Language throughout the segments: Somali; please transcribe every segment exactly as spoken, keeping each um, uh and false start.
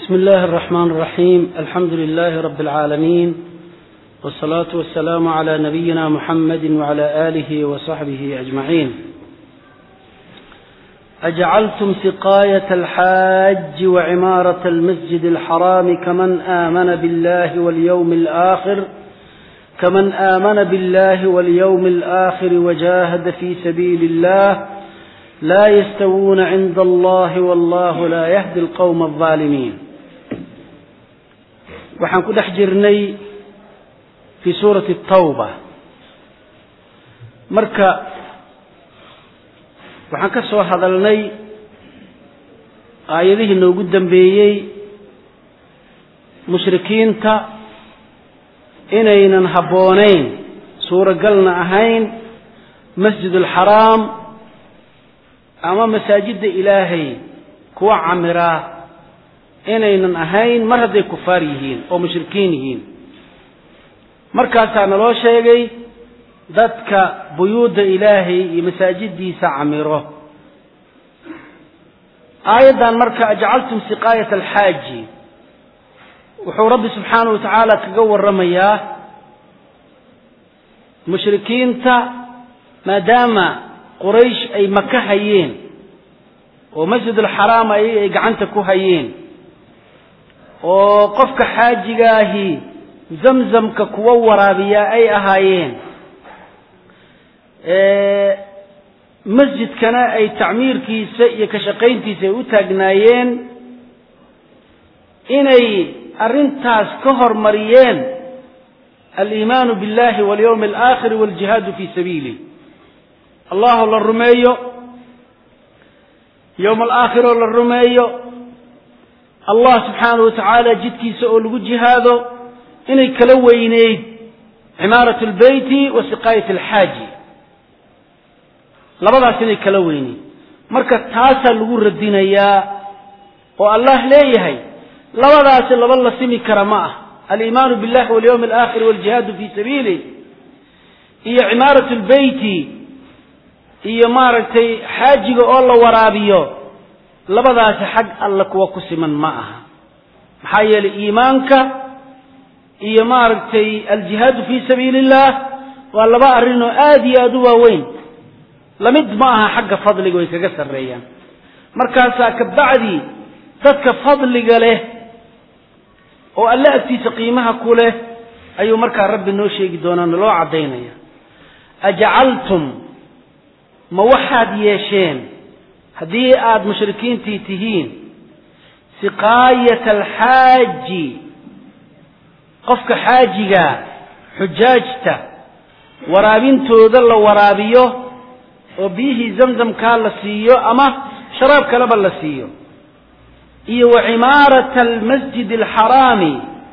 بسم الله الرحمن الرحيم. الحمد لله رب العالمين، والصلاة والسلام على نبينا محمد وعلى آله وصحبه أجمعين. أجعلتم سقاية الحاج وعمارة المسجد الحرام كمن آمن بالله واليوم الآخر كمن آمن بالله واليوم الآخر وجاهد في سبيل الله لا يستوون عند الله والله لا يهدي القوم الظالمين. waxaan ku dhex jirnay fi suurati الtawba. marka waxaan ka soo hadalnay aayadihii noogu dambeeyey mushrikiinta inaynan habboonayn suuragalna ahayn masjid alxaraam ama masaajidda ilaahay kuwa camiraa inaynan ahayn mar hadday kufaar yihiin oo mushrikiin yihiin. markaasaa naloo sheegay dadka buyuudda ilaahay iyo masaajiddiisa camiro. aayaddan marka ajcaltum siqaayata alxaaji wuxuu rabbi subxaanahu wa tacaala kaga warramayaa mushrikiinta maadaama quraysh ay maka hayeen oo masjid alxaraam ay ay gacanta ku hayeen oo qofka xaajigaahi zamzamka kuwa waraabiyaa ay ahaayeen, masjidkana ay tacmiirkiisa iyo ka shaqayntiisa ay u taagnaayeen, inay arrintaas ka hormariyeen aliimaanu billahi walyawmi alaakhir waljihaadu fii sabiili. allahu la rumeeyo, yowm alaakhir oo la rumeeyo, allah subxaanahu watacaala jidkiisa oo lagu jihaado, inay kala weyneyd cimaarat albeyti wa siqaayat alxaaji, labadaas inay kala weyneyd. marka taasaa lagu radinayaa oo allah leeyahay labadaasi laba la simi kara ma ah, aliimaanu billahi walyawmi alaakhir waljihaadu fii sabiili iyo cimaarat albeyti iyo maaragtay xaajiga oo la waraabiyo, labadaasi xag alla kuwa ku siman ma aha. maxaa yeelay iimaanka iyo maaragtay aljihaadu fii sabiili illah waa laba arrin oo aada iyo aada u waaweyn, lamid ma aha xagga fadliga way kaga sarreeyaan. markaasaa ka bacdi dadka fadliga leh oo alle agtiisa qiimaha ku leh ayuu markaa rabbi noo sheegi doonaa, naloo caddaynaya. ajcaltum ma waxaad yeesheen haddii aada mushrikiintii tihiin siqaayata alxaaji, qofka xaajiga xujaajta waraabintooda la waraabiyo oo biyihii zamzamkaa la siiyo ama sharaab kaleba la siiyo, iyo wa cimaarata almasjid alxaraami,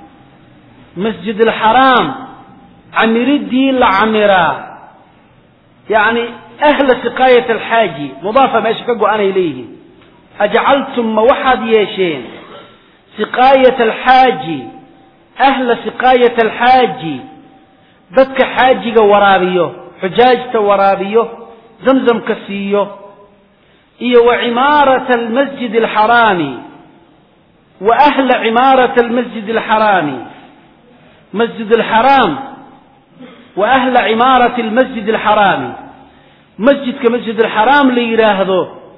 masjid alxaraam camiridii la camiraa, yacni ahla siqaayat alxaaji mudaafa meesha ka go-anay leeyihiin. ajcaltum ma waxaad yeesheen siqaayata alxaaji, ahla siqaayat alxaaji, dadka xaajiga waraabiyo, xujaajta waraabiyo, zamzamka siiyo, iyo wa cimaarata almasjid alxaraami, wa ahla cimaarata almasjid alxaraami, masjid alxaraam wa ahla cimaarati almasjid alxaraami. masjidka masjid alxaraam la yidhaahdo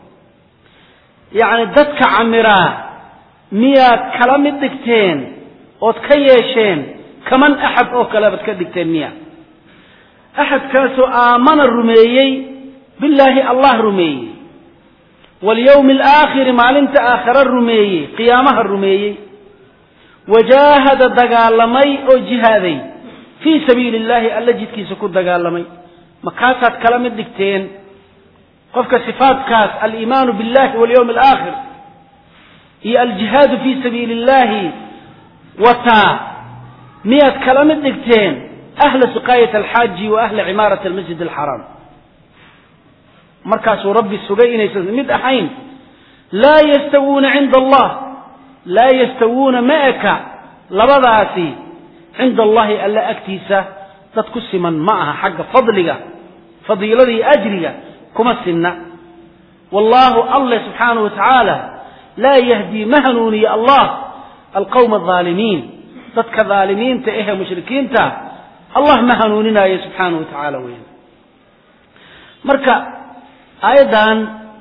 yacni dadka camiraa miyaad kala mid dhigteen ood ka yeesheen kaman axad oo kale baad ka dhigteen miya? axadkaasoo aamana rumeeyey billaahi allah rumeeyey, walyawmi alaakhiri maalinta aakhare rumeeyey, qiyaamaha rumeeyey, wajaahada dagaalamay oo jihaaday fii sabiili illaahi alla jidkiisa ku dagaalamay. makaasaad kala mid dhigteen qofka sifaadkaas aliimaanu billahi walyawmi alaakhir iyo aljihaadu fii sabiili illahi wataa miyaad kala mid dhigteen ahla siqaayat alxaaji wa ahla cimaarati almasjid alxaraam? markaasuu rabbi sugay inaysan mid ahayn. laa yastawuuna cinda allah, laa yastawuuna ma eka labadaasi cinda allahi alla agtiisa dad ku siman ma aha xagga fadliga, fadiilada iyo ajriga kuma sinna. wallahu alle subxaanahu wa tacaala laa yahdii ma hanuuniye allah alqawma alظaalimiin dadka dhaalimiinta eh mushrikiinta allah ma hanuuninayo subxaanahu wa tacaala weyn. marka aayadan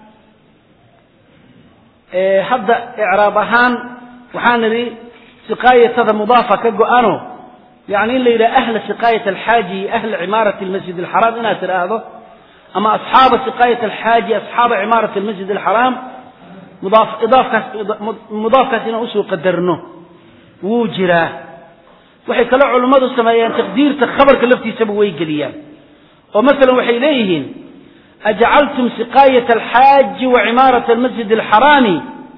hadda icraab ahaan waxaan nidhi siqaayatada mudaafa ka go-ano yani in la yidhaha ahla siqaayat alxaaji ahla cimaarati almasjid alxaraam inaad tidhaahdo ama asxaaba siqaayat alxaaji asxaaba cimaarati almasjid alxaraam mudaaf idaafkaas mudaafkaas inaan usoo qadarno wuu jiraa. waxay kale culummadu sameeyaan taqdiirta khabarka laftiisaba way geliyaan oo masalan waxay leeyihiin ajcaltum siqaayat alxaaji wa cimaarata almasjid alxaraami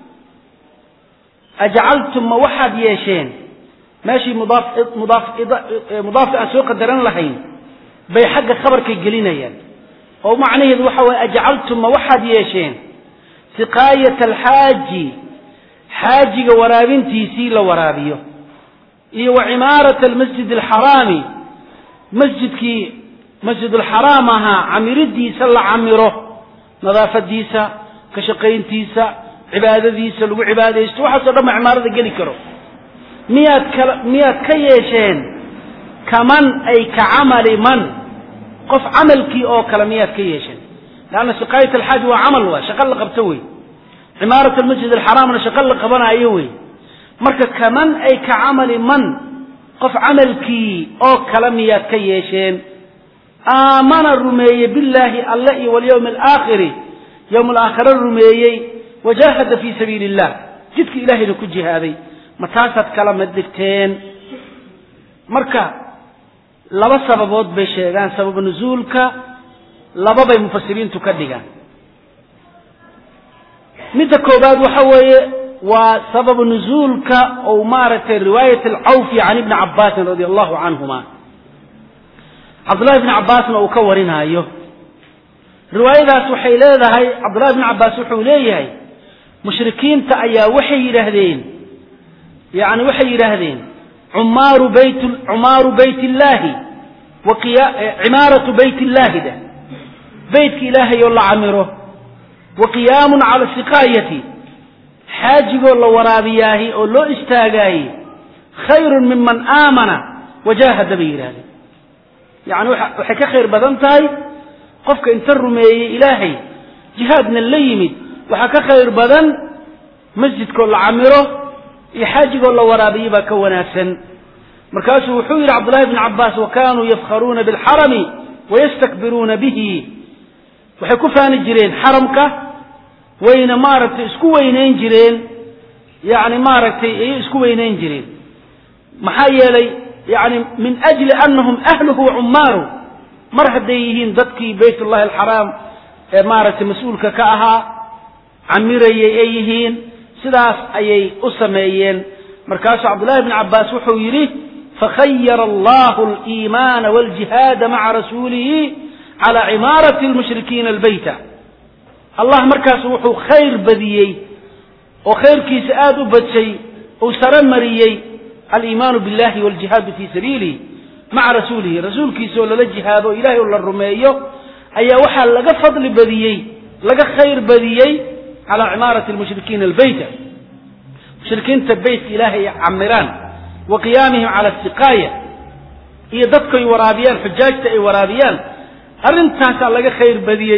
ajcaltum ma waxaad yeesheen meeshii mudaaf mudaaf mudaafka aan soo qadaran lahayn bay xagga khabarkay gelinayaan oo macnaheedu waxa waye ajcaltum ma waxaad yeesheen siqaayat alxaaji xaajiga waraabintiisii la waraabiyo iyo wa cimaarata almasjid alxaraami masjidkii masjid alxaraam ahaa camiridiisa la camiro nadaafadiisa ka shaqayntiisa cibaadadiisa lagu cibaadaysto waxaasoo dhan ma cimaarada geli karo miyaad ka miyaad ka yeesheen kaman ay ka camali man qof camalkii oo kale miyaad ka yeesheen lanna siqaayat alxaaji waa camal waa shaqo la qabto wey cimaarat almasjid alxaraamna shaqo la qabanayo wey marka kaman ay ka camali man qof camalkii oo kale miyaad ka yeesheen aamana rumeeyey billaahi alle iyo walyawmi alaakhiri yowm alaakhira rumeeyey wajahada fii sabiili illah jidka ilaahayna ku jihaaday ma taasaad kala mid dhigteen. marka laba sababood bay sheegaan sabab nuzuulka laba bay mufasiriintu ka dhigaan. midda koobaad waxa weeye waa sabab nuzuulka oo maaragtay riwaayat alcawfi can ibni cabbaasin radia allahu canhuma cabdullahi ibni cabbaasna uu ka warinaayo. riwaayadaas waxay leedahay cabdullahi ibni cabbaas wuxuu leeyahay mushrikiinta ayaa waxay yidhaahdeen yani waxay yidhaahdeen cumaaru bayt cumaaru bayt illaahi wa cimaaratu bayt illaahi da beytka ilaahay oo la camiro wa qiyaamun cala siqaayati xaajigoo la waraabiyaahi oo loo istaagaaye khayrun miman aamana wajahada bay yidhahdeen yani waxay ka khayr badan tahay qofka inta rumeeyey ilaahay jihaadna la yimid waxaa ka khayr badan masjidkoo la camiro iyo xaajigoo la waraabiyey baa ka wanaagsan. markaasuu wuxuu yidhi cabdullahi bni cabbaas wa kaanuu yafkharuuna bilxarami wayastakbiruuna bihi waxay ku faani jireen xaramka wayna maaragtay isku weynayn jireen yani maaragtay ayay isku weynayn jireen maxaa yeelay yani min ajli anahum ahluhu wa cummaaru mar hadday yihiin dadkii bayt ullahi alxaraam ee maaragtay mas-uulka ka ahaa camirayay ay yihiin sidaas ayay u sameeyeen. markaasuu cabdullahi bni cabbaas wuxuu yidhi fakhayara allahu aliimaana waljihaada maca rasuulihi cala cimaarati lmushrikiina albayta allah markaasu wuxuu khayr badiyey oo khayrkiisa aada u badshay uu sare mariyey aliimaanu billahi waljihaadu fii sabiilihi maca rasuulihi rasuulkiisa oo lala jihaado o ilahay oo la rumeeyo ayaa waxaa laga fadli badiyey laga khayr badiyey calaa cimaarati lmushrikiina albayta mushrikiinta beytka ilaahay ay camiraan wa qiyaamihim cala asiqaaya iyo dadkay waraabiyaan xujaajta ay waraabiyaan arrintaasaa laga khayr badiyey.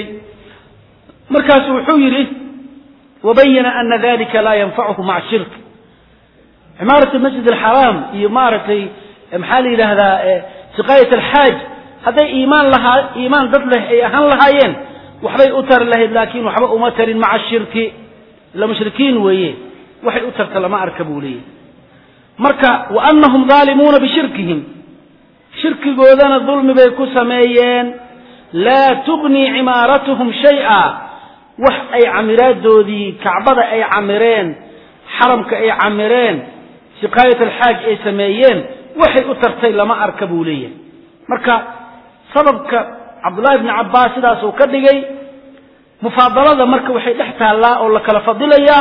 markaasu wuxuu yidhi wabayana ana dalika laa yanfacuhu maca shirk cimaarat almasjid alxaraam iyo maaragtay maxaa la yidhaahdaa siqaayat alxaaj hadday iimaan lahaa iimaan dad leh ay ahaan lahaayeen waxbay u tari lahayd laakiin waxba uma tarin maca shirki ila mushrikiin weeye waxay u tarta lama arka buu leeyahy. marka wa anahum daalimuuna bishirkihim shirkigoodana dulmi bay ku sameeyeen laa tugnii cimaaratuhum shay-a wax ay camiraadoodii kacbada ay camireen xaramka ay camireen siqaayat alxaaj ay sameeyeen waxay u tartay lama arka buu leeyahay. marka sababka cabdullahi bni cabbaas sidaasuu ka dhigay mufaadalada marka waxay dhex taallaa oo la kala fadilayaa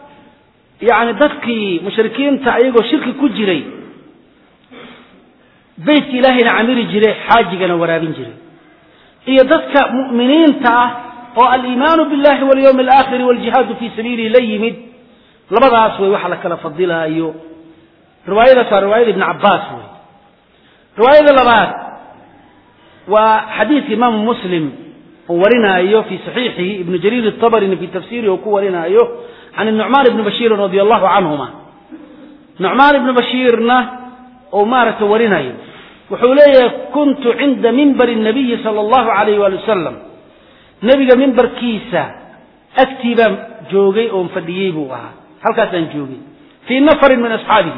yani dadkii mushrikiinta ayagoo shirki ku jiray beytka ilaahayna camiri jiray xaajigana waraabin jiray iyo dadka mu'miniinta ah oo aliimaanu billahi walyawmi alaakhiri waljihaadu fii sabiilihi la yimid labadaas way waxa la kala fadilaayo رواية رواية ابن عباس. رواية لبعض وحديث إمام مسلم ورنا أيوه في صحيحه ابن جرير الطبري في تفسيره وكورنا أيوه عن النعمان بن بشير رضي الله عنهما. نعمان بن بشيرنا أمارة ورنا أيوه وحولي كنت عند منبر النبي صلى الله عليه وآله وسلم. نبي منبر كيسة أكتب جوجي أم فديبوها هل كان جوجي في نفر من أصحابه.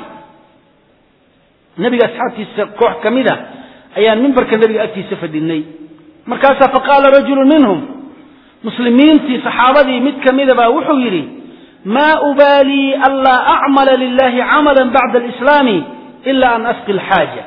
نبي أصحابه السقوح كمذا أيان منبر كالنبي أكتي سفد الني مركاسا فقال رجل منهم مسلمين في صحابتي مت كمذا باوحيري ما أبالي ألا أعمل لله عملا بعد الإسلام إلا أن أسقي الحاجة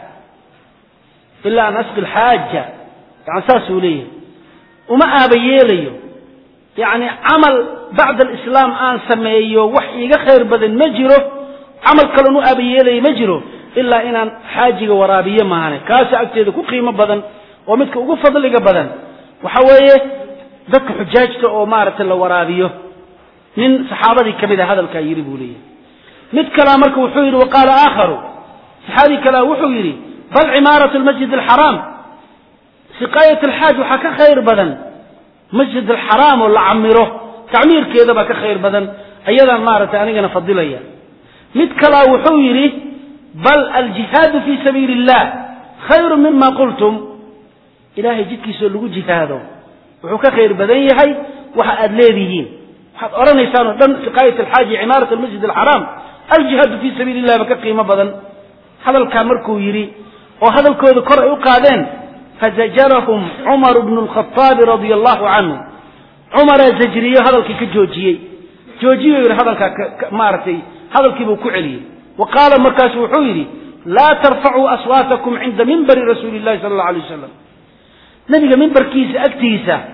إلا أن أسقي الحاجة يعني ساسوا ليه وما أبيليه يعني عمل بعد الإسلام آن سميه وحي خير بدن مجره عمل كلنو أبيليه مجره إلا إن حاجة ورابية معنا كاسة أكتيد كو قيمة بدن ومتك أقول فضلك بدن وحوية ذك حجاجته أو مارة الورابية من صحابة كبيرة هذا الكايري بوليه مت كلامك وحوير وقال آخر صحابي كلا وحويري بل عمارة المسجد الحرام سقاية الحاج وحكا خير بدن مسجد الحرام ولا عمره تعمير كذا بك خير بدن أيضا مارة أنا نفضل إياه مت كلا وحويري بل الجهاد في سبيل الله خير مما قلتم إلهي جدك يسألوا جهاده وحكا خير بدن هاي وحا أدليذيين أرانا يسانوا دم سقاية الحاج عمارة المسجد الحرام الجهاد في سبيل الله بك قيمة بدن هذا الكامركو يري وهذا الكود قرأ يقادين فزجرهم عمر بن الخطاب رضي الله عنه. عمر زجريه هذا الكي جوجيه جوجيه هذا الك مارتي هذا الكي بوكعلي وقال مركز وحيري لا ترفعوا أصواتكم عند منبر رسول الله صلى الله عليه وسلم. نبي منبر كيس أكتيسة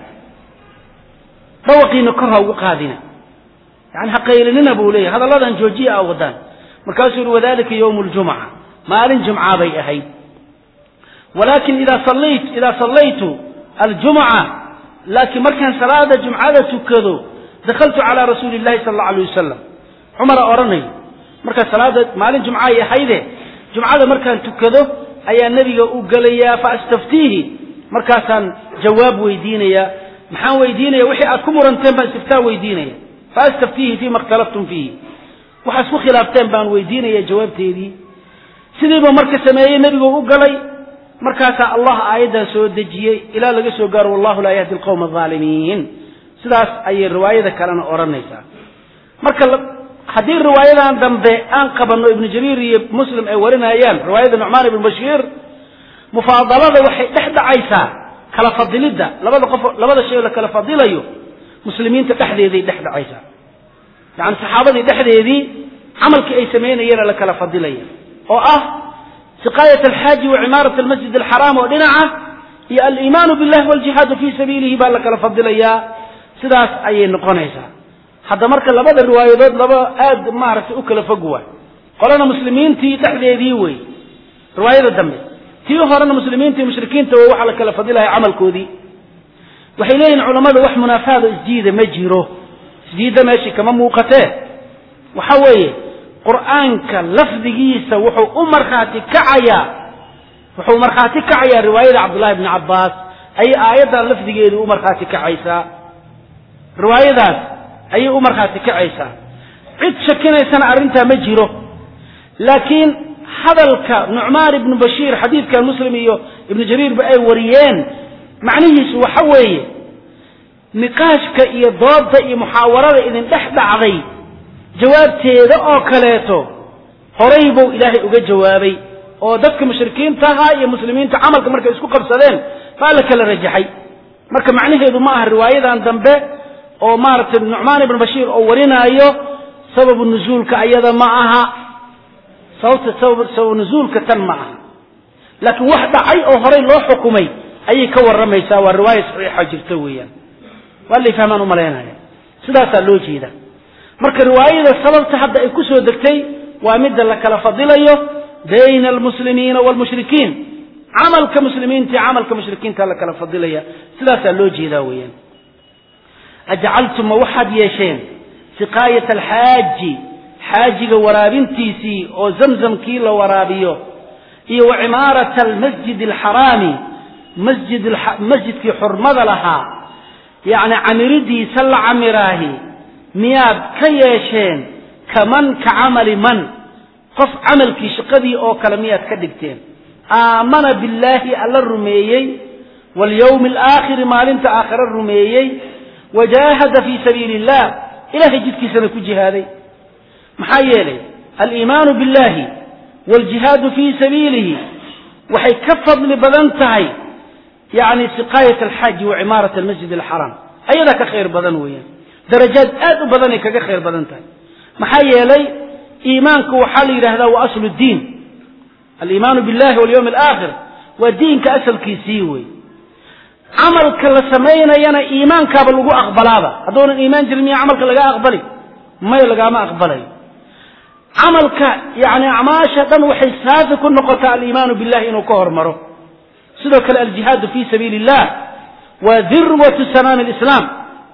بوقي نكرها وقادنا يعني حقيل لنا بوليه هذا الله جوجيه أو غدان مركز وذلك يوم الجمعة ما لن جمعة بي أهي ولكن إذا صليت إذا صليت الجمعة لكن مركز صلاة الجمعة تكذو دخلت على رسول الله صلى الله عليه وسلم. عمر أورني مركز صلاة ما لن جمعة يحيده جمعة مركز تكذو أي النبي أقليا فاستفتيه مركزا جواب ويدينيا محان ويدينيا وحي أكمر أنتم باستفتاء ويدينيا فاستفتيه فيما اختلفتم فيه وحسبوا خلافتين بان ويدينيا جواب تيدي سيدي مركز سماية النبي أقلي مركاسا الله آيدا سو دجيه إلى لغا سو غار والله لا يهدي القوم الظالمين سداس أي الرواية كلنا أورانيسا مركا هذه الرواية عن دنبه أن قبل ابن جرير مسلم أي ورنا أيام رواية النعمان بن بشير مفاضلة وحي تحت عيسى كلا فضل ده لبدا قف لبدا شيء كلا فضل أيه مسلمين تحت ذي تحت عيسى يعني صحابة تحت ذي عمل كأي سمين يرى لك كلا فضل أيه أو أه سقاية الحاج وعمارة المسجد الحرام ودنعه هي الإيمان بالله والجهاد في سبيله بالك لفضل إياه سداس أي نقونيسا حتى مركز لبدا الروايات لبدا آد معرفة أكل فقوة قالنا مسلمين تي تحدي ديوي رواية الدم تي هرنا مسلمين تي مشركين تو وحلا كلا فضيلة عمل كودي وحيلين علماء وح منافاة جديدة مجيره جديدة ماشي كمان موقته وحوي قرآنك لفظيسا وحو أمر خاتي كعيا وحو أمر خاتي كعيا رواية عبد الله بن عباس أي آية لفظيسا أمر خاتي كعيسا رواية ذات أي أمر خاتي كعيسا عد شكنا سنة أرنتا مجيره لكن هذا نعمان بن بشير حديث كان مسلم ابن جرير بأي وريان معنيه سوى حوي نقاشك إيا ضابط إيا محاورة إذن تحت عضي جواب تيدا أو كلاته هريبو إلهي أقى جوابي أو دفك مشركين تاها إيا مسلمين تعمل كمركا اسكو قبصدين فالك لرجحي مركا معنيه إذا معها الرواية عن دنبه أو مارة نعمان بن بشير أو ورينا أيوه سبب النزول كأيضا معها صوت سبب سبب نزول كتن معها لكن واحدة أي أو هري لو حكمي أي كور رميسا والرواية صحيحة جرتويا واللي فهمانوا ملينا سداسا لوجي ده مركا رواية السبب تحدى إكسو دكتي وامد لك لفضليه بين المسلمين والمشركين عمل كمسلمين تي عمل كمشركين تلك لفضليه سداسا لوجي ده ويا أجعلتم وحد يشين سقاية الحاج حاجة ورابنتيسي أو زمزم كيلو ورابيو إيه وعمارة المسجد الحرامي مسجد الح... مسجد في حرمة لها يعني عمردي سل عمراهي مياب كيشين كمن كعمل من قف عمل كي شقدي أو كلميات كدكتين آمن بالله ألا الرميي واليوم الآخر ما لنت آخر الرميي وجاهد في سبيل الله إلهي جدك سنكو جهادي محايلي الإيمان بالله والجهاد في سبيله وحي كفض لبدنتهي يعني سقاية الحج وعمارة المسجد الحرام أيضا كخير بدن ويا درجات آد بدنك كخير بدنتهي محايلي إيمانك وحالي هذا وأصل الدين الإيمان بالله واليوم الآخر والدين كأصل كيسيوي عملك لسمينا ينا إيمانك بلغو أقبلابا أدون الإيمان جرمي عملك لغا أقبلي ما يلغى ما أقبلي عملك يعني عماشة وحسابك نقطة الإيمان بالله إنه كهر مرو سدوك الجهاد في سبيل الله وذروة سنام الإسلام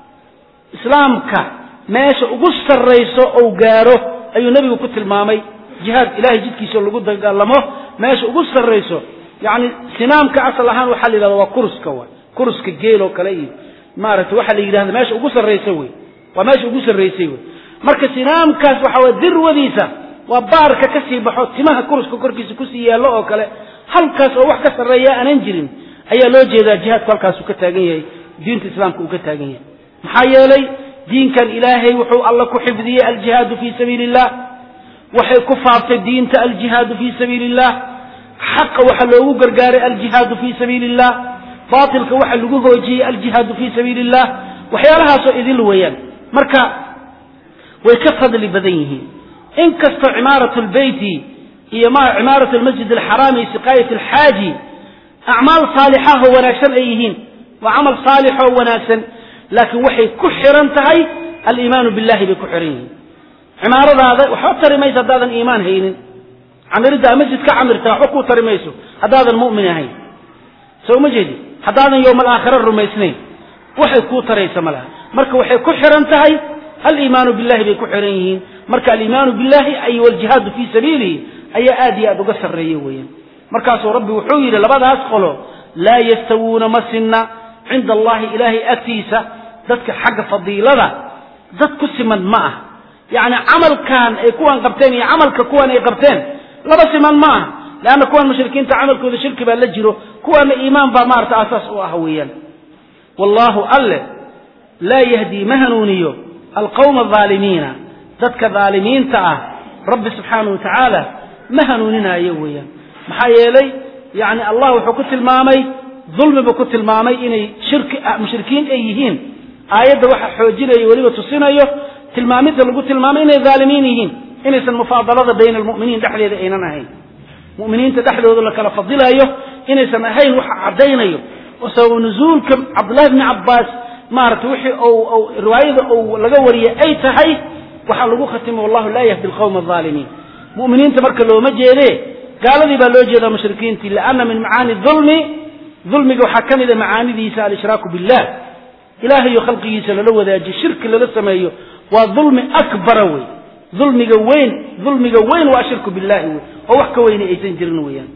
إسلامك ماشي أقص الرئيس أو قاره أي نبي وكتل مامي جهاد إلهي جد كيسو اللي قد قال لمه ماشي أقص الرئيس يعني سنامك أصل هان وحلي لذا وكرس كوا كرس كجيل وكلي مارت وحلي هذا ماشي أقص الرئيسوي وماشي أقص الرئيسوي مركز سنامك وحوى الذروة ذيسا وبارك كسي بحوت تماها كرس كركيس كسي يا الله وكله هل كاس أو وح كسر رياء ننجرم أي لوجه إذا جهاد كل كاس وكتاجية دين الإسلام وكتاجية محيالي دين كان إلهي وحو الله كحفظي الجهاد في سبيل الله وحي كفار الدين الجهاد في سبيل الله حق وحلوه قرقار الجهاد في سبيل الله باطل كوحلوه وجه الجهاد في سبيل الله وحيالها سئذ الويان مركا ويكفض لبديه إن كست عمارة البيت هي عمارة المسجد الحرام سقاية الحاج أعمال صالحة وناسا أيهين وعمل صالح وناسا لكن وحي كحرا تهي الإيمان بالله بكحرين عمارة هذا وحط رميس هذا الإيمان هين عمر دا مسجد كعمر تحقو ترميسه هذا المؤمن هين سو مجدي هذا يوم الآخر الرميسنين وحي كو تريس ملها مرك وحي كحرا تهي الإيمان بالله بكحرين مرك الإيمان بالله أي والجهاد في سبيله أي آدي أدو قصر ريوين مركاسو ربي وحوي لبدا أسقلوا لا يستوون مسنا عند الله إلهي أتيسة ذاتك حق فضيلة ذاتك سمن معه يعني عمل كان يكون قبتين عمل ككوان يقبتين لبس من معه لأن كوان مشركين تعمل كذا شرك بلجره كوان إيمان بمارت أساس وأهويا والله ألا لا يهدي مهنونيو القوم الظالمين ذاتك ظالمين تعه رب سبحانه وتعالى مهنوننا يويا محايلي يعني الله وحكت المامي ظلم بكت المامي إني شرك مشركين أيهين آيات وحى حوجنا يولي تصينيه تلمامي تلقوا تلمامي إني ظالمينيين إني سنمفاضلة بين المؤمنين دحل يد أيننا هين مؤمنين تدحلوا ذو لك لفضلها يه إني سنهين وحى عدينا يه وسو نزول كم عبد الله بن عباس مارت وحي أو أو رواية أو لجورية أي تهي وحلقوا ختم والله لا يهدي القوم الظالمين مؤمنين تبارك الله مجيء قال لي بلوجي ذا مشركين لأن من معاني الظلم ظلم وحكم إذا معاني ذي الإشراك بالله إلهي خلقه يسأل ذا جي شرك اللي لسه ما يو وظلم أكبر وي ظلم جوين ظلم جوين وأشرك بالله ووحك وين أيتين جرنويان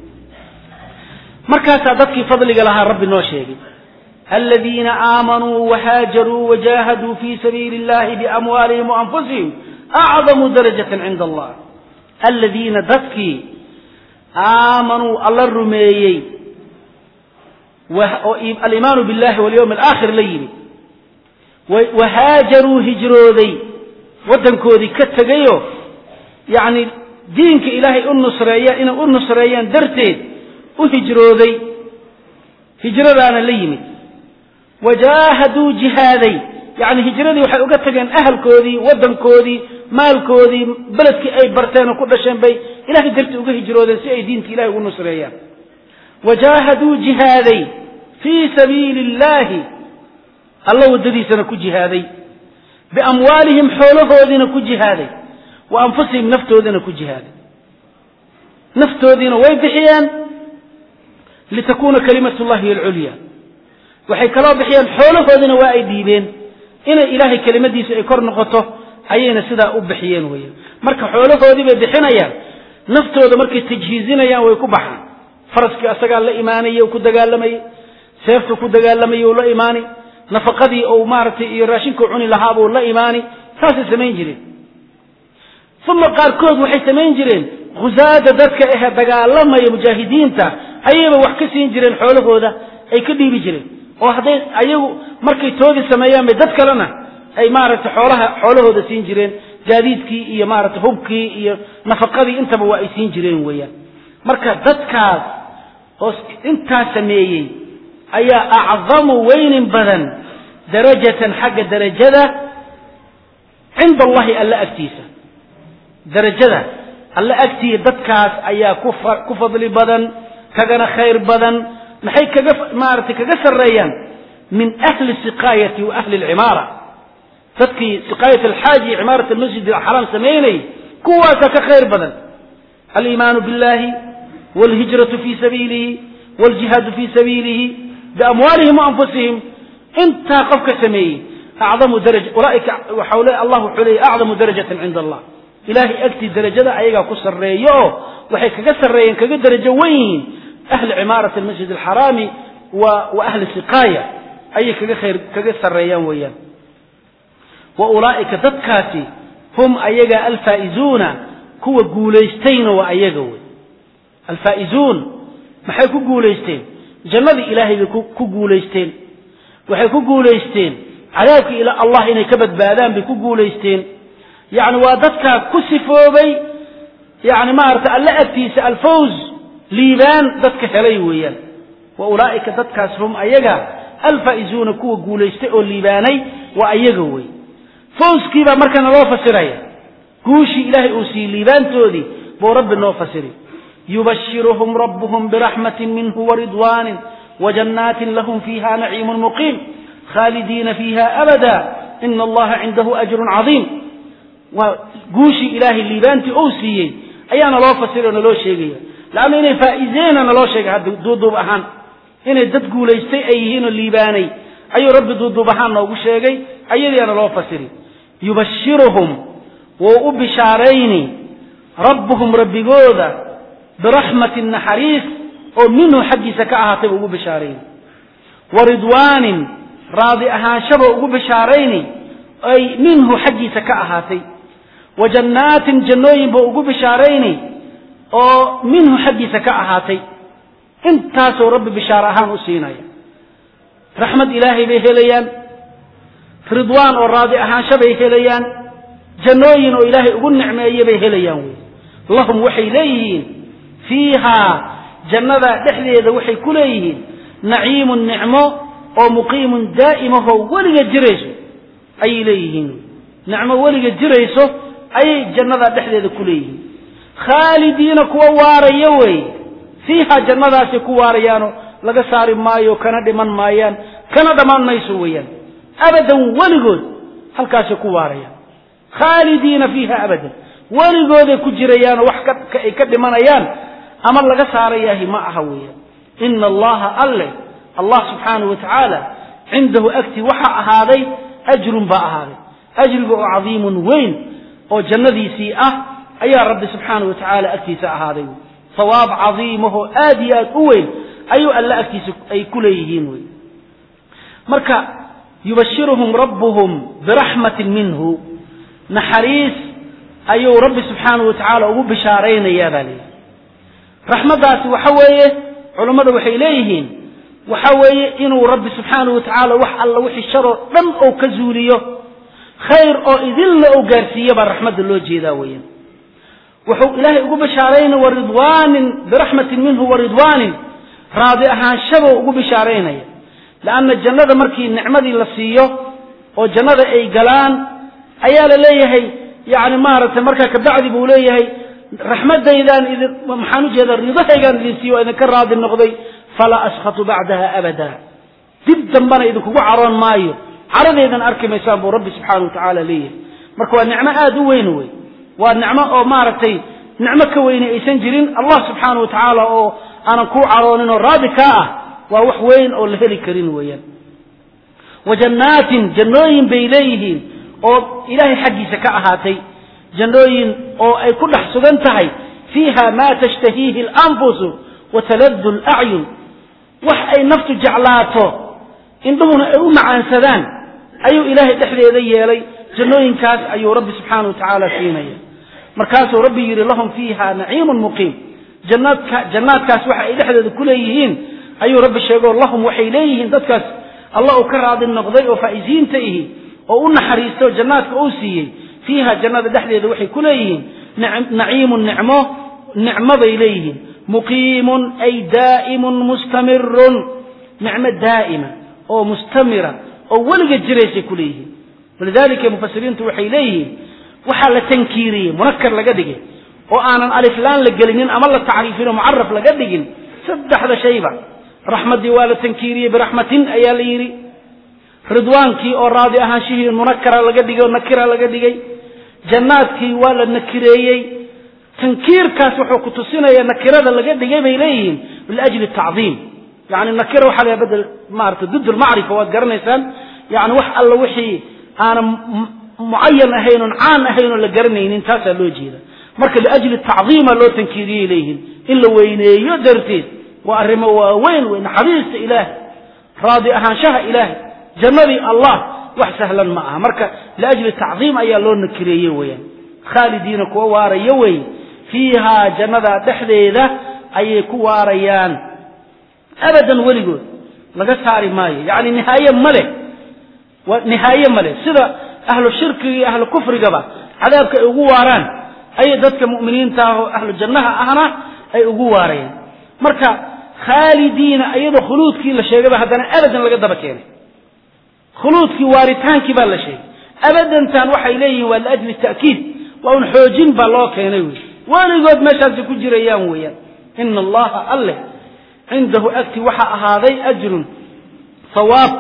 مركز ذاتك فضل لها رب النوشيق الذين آمنوا وهاجروا وجاهدوا في سبيل الله بأموالهم وأنفسهم أعظم درجة عند الله الذين ذاتك آمنوا الله الرميي والإيمان بالله واليوم الآخر ليني وهاجروا هجروا ذي ودنكودي كتغيو يعني دينك إلهي النصرية إن النصرية درتين وهجروا ذي هجرة ليني وجاهدوا جهادي يعني هجرة ذي وحي أقتغين أهل كودي ودن كودي مال كودي بلدك أي برتين وكل شيء بي إلهي درت وهجروا ذي سي دينك إلهي النصرية وجاهدوا جهادي في سبيل الله الله وددي سنكو جهادي بأموالهم حوله ذينكو جهادي وأنفسهم نفتو ذينكو جهادي نفتو ذين ويبحيان لتكون كلمة الله هي العليا وحي كلا بحيان حوله ذين وائديبين إن إلهي كلمة دي سيكور نقطه ayayna sidaa u bixiyeen weeyaan marka xoolahoodii bay bixinayaan naftooda markay tajhiizinayaan way ku baxaan faraskii asagaa la imaanayay ku dagaalamay seeftu ku dagaalamay oo la imaani nafaqadii oo maartay iyo raashinka cuni lahaa buu la imaani taasay sameyn jireen thumma qaarkood waxay sameyn jireen khuzaada dadka ah dagaalamay mujaahidiinta ayaba wax ka siin jireen xoolahooda ay ka dhiibi jireen oo haday ayagu markay toodi sameeyaan bay dad kalena ay maartay xoolaha xoolahooda siin jireen gaadiidkii iyo maartay hubkii iyo nafaqadii intaba waa ay siin jireen weeyaan marka dadkaas oo inta sameeyay ayaa a'zamu waynin badan darajatan xagga darajada inda Allah alla agtiisa darajada alla agtiisa dadkaas ayaa ku fadli badan kagana khayr badan maxay kaga maartay kaga sareeyaan min ahli siqayati wa ahli al-imara dadkii siqayat al-haji imarat al-masjid al-haram sameeyay kuwaas ka khayr badan al-iman billahi wal hijratu fi sabilihi wal jihad fi sabilihi bi amwalihim wa anfusihim inta qofka sameeyay a'zamu daraja ulaika wa hawla Allah xulay a'zamu darajatan 'inda Allah ilahi agti darajada ayaga ku sareeyo waxay kaga sareeyeen kaga darajo weyn ahli imarat al-masjid al-haram wa wa ahli siqaya ay kaga khayr kaga sareeyaan weeyaan wa ulaika dadkaasi hum ayaga al-faizuna kuwa guuleystayna wa ayaga way al-faizun maxay ku guuleysteen jannada ilaahay ku guuleysteen waxay ku guuleysteen cadaabka ila Allah inay ka badbaadaan bi ku guuleysteen yaani waa dadka ku sifoobay yaani ma arta alla agtiisa al-fawz liiban dadka helay weeyaan wa ulaika dadkaas hum ayaga al-faizuna kuwa guuleystay oo liibaanay wa ayaga way fawzkiiba markana loo fasiraya guushi ilaahay uu si liibaantoodii boo rabbi noo fasiri يبشرهم ربهم برحمة منه ورضوان وجنات لهم فيها نعيم مقيم خالدين فيها أبدا إن الله عنده أجر عظيم وقوشي إلهي اللي بانت أوسيي أيانا لو فسرنا لو شيء لأنه إنه فائزين أنا لو شيء دودو بحان إنه ددقوا ليستي أيهين اللي باني أي رب دودو بحان لو شيء أيدي أنا لو فسري يبشرهم وأبشارين ربهم ربي قوذا برحمة النحريس أو منه حق سكاها تبقوا بشارين ورضوان راضي أها شبقوا بشارين أي منه حق سكاها تي وجنات جنوين بقوا بشارين أو منه حق سكاها تي انتاسوا رب بشارها نسينا رحمة إلهي بهليان رضوان والراضي أها شبه هليان جنوين وإلهي أقول نعمة بهليان اللهم وحي ليهين فيها جنة دحلية وحي كليه نعيم النعمة ومقيم دائمه ولي جريسه أي ليهن نعمة ولي جريسه أي جنة دحلية كليه خالدين كواري يوي فيها جنة كواريانو لقى صار مايو كان دمان مايان كان دمان ميسويا أبدا ولقود هل كاس كواريان خالدين فيها أبدا ولقود كجريان وحكت كدمان أيان أمر لك ساريه ما أهويه إن الله أله الله سبحانه وتعالى عنده أكتي وحا هذا أجر باء هذا أجر عظيم وين أو جندي سيئة أي رب سبحانه وتعالى أكتي ساء هذا ثواب عظيمه آديات وين أي ألا أكتي أي كليهين وين مركا يبشرهم ربهم برحمة منه نحريس أي رب سبحانه وتعالى وبشارين يا ذلك رحمتاس وحويه علماء وحي ليهين وحويه إنه رب سبحانه وتعالى وح الله وحي الشر لم أو كزوليه خير أو إذل أو قارسية بالرحمة الله جيداويا وحو إلهي أقول بشارين ورضوان برحمة منه ورضوان راضئها الشبه أقول بشارين لأن الجنة مركي النعمة اللصية والجنة أي قلان أيال ليهي يعني مارة مركا كبعد بوليهي رحمة إذا إذا محانوج هذا الرضا كان لنسي وإذا كان راضي النقضي فلا أسخط بعدها أبدا جدا بنا إذا كوا عران مايو عرض إذا أركم يسابه رب سبحانه وتعالى ليه مركوا النعمة آدو وينوي والنعمة أو مارتين نعمة كوين إيسنجرين الله سبحانه وتعالى أو أنا كو عران راضي كاه ووح وين أو الهلي كرين وين وجنات جنوين بيليهين oo ilaahay xaggiisa ka ahaatay jannooyin oo ay ku dhex sugan tahay fiiha maa tashtahiihi alanfusu wa taladdu alacyun wax ay naftu jeclaato indhuhuna ay u macaansadaan ayuu ilaahay dhexdeeda yeelay jannooyinkaas ayuu rabbi subxaanahu wa tacaala siinaya markaasuu rabbi yidhi lahum fiiha naciimun muqiim jannaadka jannaadkaas waxa ay dhexdeeda ku leeyihiin ayuu rabbi sheegoo lahum waxay leeyihiin dadkaas allah uu ka raadi noqday oo faa'iisiinta ihi oo u naxariisto jannaadka uu siiyey fiiha jannada dhexdeeda waxay ku leeyihiin naciimun nicmo nicmo bay leeyihiin muqiimun ay daa'imun mustamirun nicmo daa'ima oo mustamira oo weliga jiraysay ku leeyihiin walidaalika mufasiriintu waxay leeyihiin waxaa la tankiiriyey munakkar laga dhigay oo aanan aliflaan la gelinin ama la tacriifin oo mucaraf laga dhigin saddexda shayba raxmaddii waa la tankiiriyey biraxmatin ayaa la yidhi ridwaankii oo raadi ahaanshihii munakkara laga dhigay oo nakira laga dhigay jannaadkii waa la nakireeyey tankiirkaas wuxuu ku tusinaya nakirada laga dhigay bay leeyihiin liajli tacdiim yani nakira waxaa laga bedel maarata dud lmacrifa waad garanaysaan yani wax alla wixii aanan mucayan ahayn oon caan ahayn oo la garanaynin taasaa loo jeeda marka liajli tacdiima loo tankiiriyey leeyihiin in la weyneeyo darteed waa arrimo waaweyn wey naxariista ilaahay raadi ahaanshaha ilaahay jannadii allah wax sahlan ma aha marka liajli tacdiim ayaa loo nakireeyey weyaan khaalidiina kuwa waaraya wey fiihaa jannada dhexdeeda ayay ku waarayaan abadan weligood laga saari maayo yani nihaaye male nihaaye male sida ahlu shirkiga iyo ahlu kufrigaba cadaabka ay ugu waaraan ayay dadka mu'miniinta ah oo ahlu jannaha ahna ay ugu waarayaan marka khaalidiina iyadoo khuluudkii la sheegayba haddana abadan laga daba keenay khuluudkii waaritaankii baa la sheegay abadantan waxay leeyihiin waa liajli ta'kiid waa un xoojin baa loo keenay wey weligood meeshaasi ku jirayaan weeyaan ina allaha alleh cindahu agti waxaa ahaaday ajrun sawaab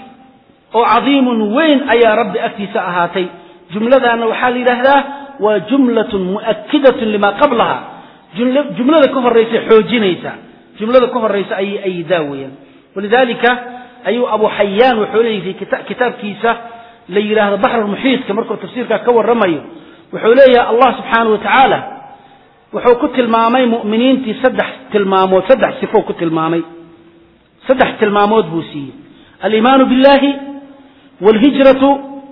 oo cadiimun weyn ayaa rabbi agtiisa ahaatay jumladaana waxaa la yidhaahdaa waa jumlatun mu'akidatun lima qablaha jumlada ka horaysa xoojinaysa jumlada ka horaysa ayay ayidaa weeyaan walidaalika ayuu abu xayaan wuxuu leeyahay kitaabkiisa la yidhaahdo baxrulmuxiidka markuu tafsiirkaa ka warramayo wuxuu leeyahay allah subxaanahu wa tacaala wuxuu ku tilmaamay mu'miniintii saddex tilmaamood saddex sifo ku tilmaamay saddex tilmaamood buu siiyey aliimaanu billahi waalhijratu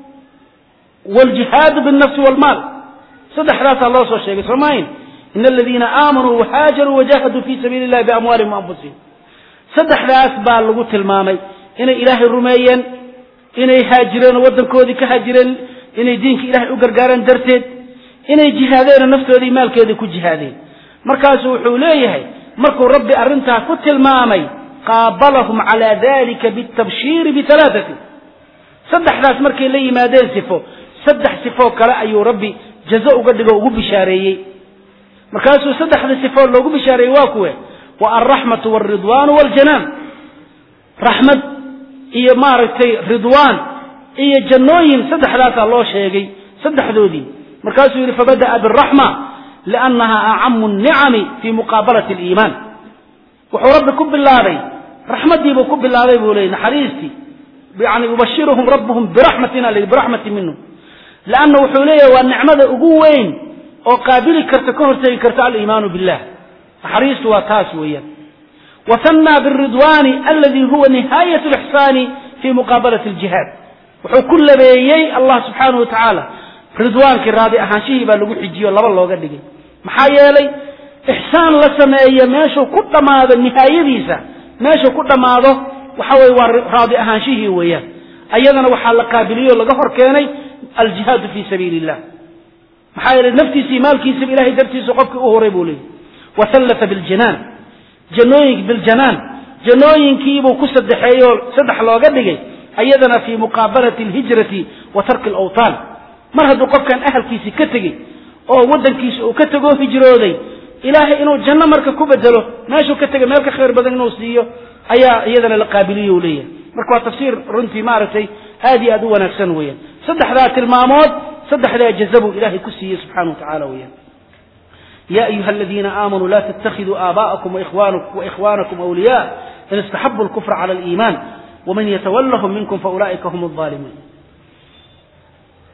waaljihaadu binnafsi waalmaal saddexdaasaa loo soo sheegay soomayn ina aladiina aamanuu wahaajaruu wajahaduu fii sabiili illahi biamwaalihim waanfusihim saddexdaas baa lagu tilmaamay inay ilaahay rumeeyeen inay haajireen oo waddankoodii ka haajireen inay diinka ilaahay u gargaareen darteed inay jihaadeen oo naftoodii maalkeedii ku jihaadeen markaasuu wuxuu leeyahay markuu rabbi arrintaa ku tilmaamay qaabalahum calaa dalika bitabshiiri bialaaati saddexdaas markay la yimaadeen sifo saddex sifoo kale ayuu rabbi jazo uga dhigo ugu bishaareeyey markaasuu saddexda sifoo loogu bishaareeyey waa kuwe wa alraxmatu waalridwaanu waaljanaan raxmad iyo maaragtay ridwaan iyo jannooyin saddexdaasaa loo sheegay saddexdoodii markaasuu yidhi fabada'a biaraxma liannaha acamu nnicami fii muqaabalati aliimaan wuxuu rabbi ku bilaabay raxmaddiibuu ku bilaabay buu leeyay naxariistii yani yubashiruhum rabbuhum biraxmatin a biraxmatin minhum lianna wuxuu leeyahay waa nicmada ugu weyn oo qaabili karta ka hortegi karta aliimaanu billah naxariistu waa taas weeyaan wahanaa biridwaani aladi huwa nihaayat lixsaani fii muqaabalati aljihaad wuxuu ku labeeyey allah subxaanahu wa tacaala ridwaankii raadi ahaanshihii baa lagu xijiyo laba looga dhigay maxaa yeelay ixsaan la sameeyo meeshuu ku dhammaado nihaayadiisa meeshuu ku dhammaado waxa weye waa raadi ahaanshihii weeyaan ayadana waxaa la qaabiliyo laga hor keenay aljihaadu fii sabiili illah maxaa yeelay naftiisii maalkiisaba ilahay dartiisa qofkii u horay buu leeyay wasallata biljanaan janooyin biljanaan janooyinkiibuu ku saddexeeyoo saddex looga dhigay ayadana fii muqaabalati alhijrati wa tarki alawtaan mar hadduu qofkan ahalkiisii ka tegey oo waddankiisa uu ka tegoo hijrooday ilaahay inuu janno marka ku bedelo meeshuu ka tegay meel ka khayr badan inuu siiyo ayaa iyadana la qaabiliyo u leeyahay marka waa tafsiir runtii maaragtay aad iyo aad u wanaagsan weeyaan saddexdaa tilmaamood saddexdaa jaza buu ilaahay ku siiyey subxaana wa tacaala weeyaan ya ayuha aladiina aamanuu la tattakhiduu aabaa'akum waikhwaanakum awliyaa in istaxabu alkufra cala aliimaan waman yatawallahum minkum faulaa'ika hum alظaalimuun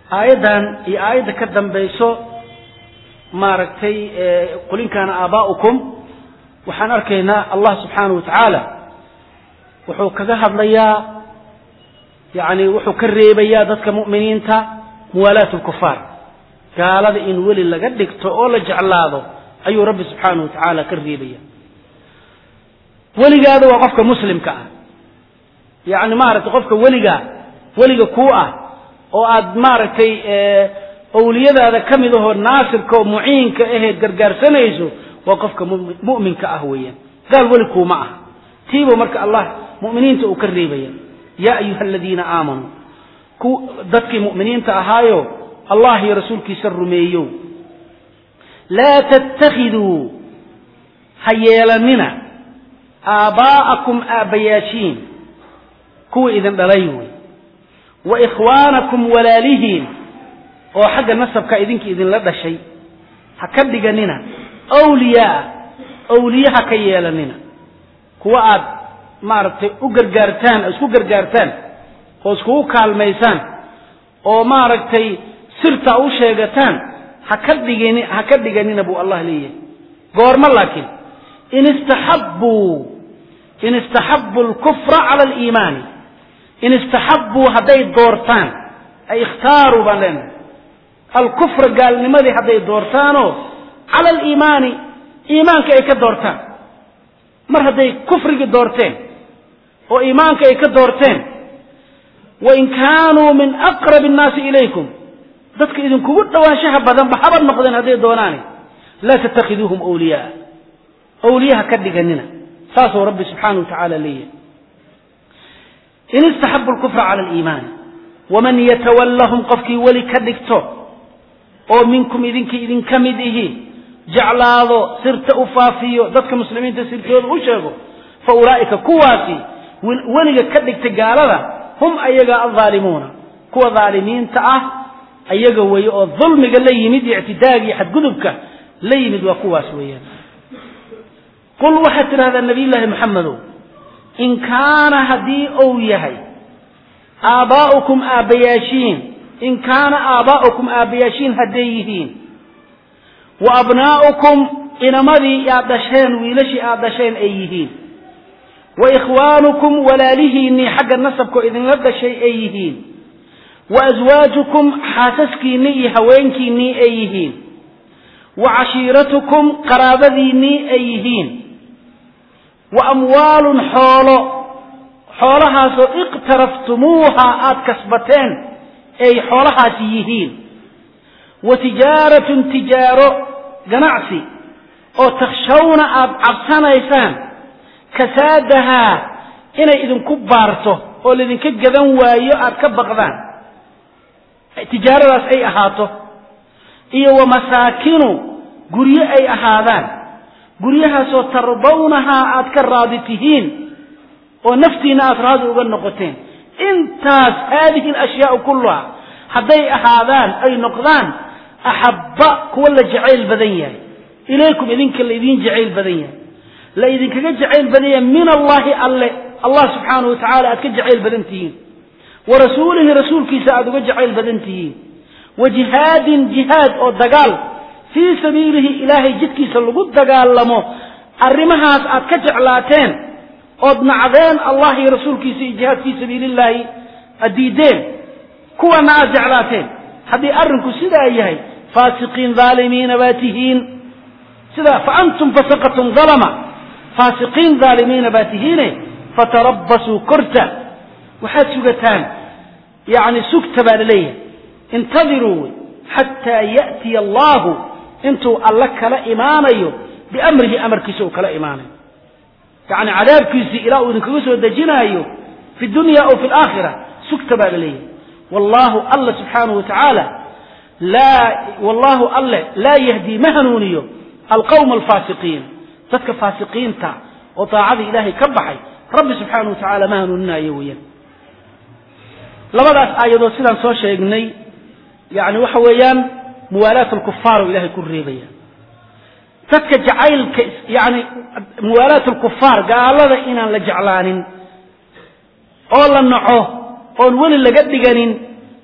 آيدان هي آيدة كدن بيسو ماركتي قل إن كان آباؤكم وحان أركينا الله سبحانه وتعالى وحو كذهب ليا يعني وحو كريبيا ذاتك مؤمنين تا موالاة الكفار قال هذا إن ولي لقدك تقول جعلاده أي رب سبحانه وتعالى كريبيا ولي هذا وقفك مسلم كأ يعني مارت وقفك ولي ولي كوء وأد مارتي أولياء هذا كم ذو الناصر كو معين كإيه جرجر سنيزو وقفك مؤمن كأهويا قال ولكو معه تيبوا مرك الله مؤمنين تأكريبيا يا أيها الذين آمنوا كو ذاتك مؤمنين تأهايو الله يا رسولك سر ميو لا تتخذوا حيالا منا آباءكم آبياشين كو إذن دليوي وإخوانكم ولالهين وحق النسب كإذنك إذن لدى شيء هكذا لنا أولياء أولياء حكيالا لنا كو آد مارتي أقرقارتان اسكو قرقارتان واسكو كالميسان ومارتي سرطة أو شيغتان هكذا لنا بو الله ليه قورما لكن إن استحبوا إن استحبوا الكفر على الإيمان إن استحبوا هذي الدورتان أي اختاروا بلن الكفر قال لماذا هذي الدورتانو على الإيمان إيمانك أي كدورتان مر هذي كفر الدورتين وإيمانك أي كدورتين وإن كانوا من أقرب الناس إليكم ذاتك إذن كبت واشها بدن بحبر نقدن هذي الدوراني لا تتخذوهم أولياء أولياء كدق أننا ساسوا ربي سبحانه وتعالى ليه إن استحبوا الكفر على الإيمان ومن يتولهم قفك ولي كدكتو أو منكم إذنك إذن كمده جعل هذا سرت أفافيو ذاتك مسلمين تسرتوا وشاقوا فأولئك كواسي ولي كدكت قال هم أيقا الظالمون كوا ظالمين تأه أيقا ويقوا الظلم قال لي يمد اعتداقي حد قدبك لي يمد وكواس ويان قل وحتر هذا النبي الله محمد إن كان هدي أو يهي آباؤكم آبياشين إن كان آباؤكم آبياشين هديهين وأبناؤكم إن مذي يعدشين ويلشي يعدشين أيهين وإخوانكم ولالهين حق النسبكم إذن لبدا شيء أيهين وأزواجكم حاسسكيني هوينكيني أيهين وعشيرتكم قرابذيني أيهين وأموال حول حولها سو اقترفتموها آت كسبتين أي حولها سيهين وتجارة تجارة جنعسي أو تخشون عبسان إيسان كسادها إن إذن كبارته أو إذن كجذن وايو آت كبغذان تجارة راس أي أهاته إيه ومساكنه قرية أي أهاذان قريها سو ترضونها أذكر راضتهين ونفتنا أفراد وبالنقطين انتاز هذه الأشياء كلها حدي أهاذان أي نقضان أحباء كل جعيل بدنيا إليكم إذنك الذين جعيل بدنيا لا إذنك جعيل بدنيا من الله الله, الله سبحانه وتعالى أتك جعيل بدنتين ورسوله رسول كيساعد وجعيل بدنتين وجهاد جهاد أو دقال في سبيله إلهي جدكي سلقود دقال لمو الرمهات أتكجعلاتين أضنعذين الله رسول كيسي جهاد في سبيل الله الديدين كوا نازعلاتين هذه أرنكو سيدا أيهي فاسقين ظالمين باتهين سيدا فأنتم فسقتم ظلما فاسقين ظالمين باتهين فتربصوا كرتا وحد سكتان يعني سكتبا لليه انتظروا حتى يأتي الله انتو الله كلا إيمانيو بأمره أمر كيسو كلا إيماني يعني عذاب كيسي إلاء ذنكوسو الدجنايو في الدنيا أو في الآخرة سكتبا لليه والله الله سبحانه وتعالى لا والله الله لا يهدي مهنونيو القوم الفاسقين تتك فاسقين تا وطاعة إلهي كبحي رب سبحانه وتعالى مهنوننا يويا لبدأت آيادو سيدان سو شيغني يعني وحويان موالاة الكفار وإلهي كل ريبيا تتك جعيل يعني موالاة الكفار قال هذا إنا لجعلان أولا نعوه أول ولي لقد قانين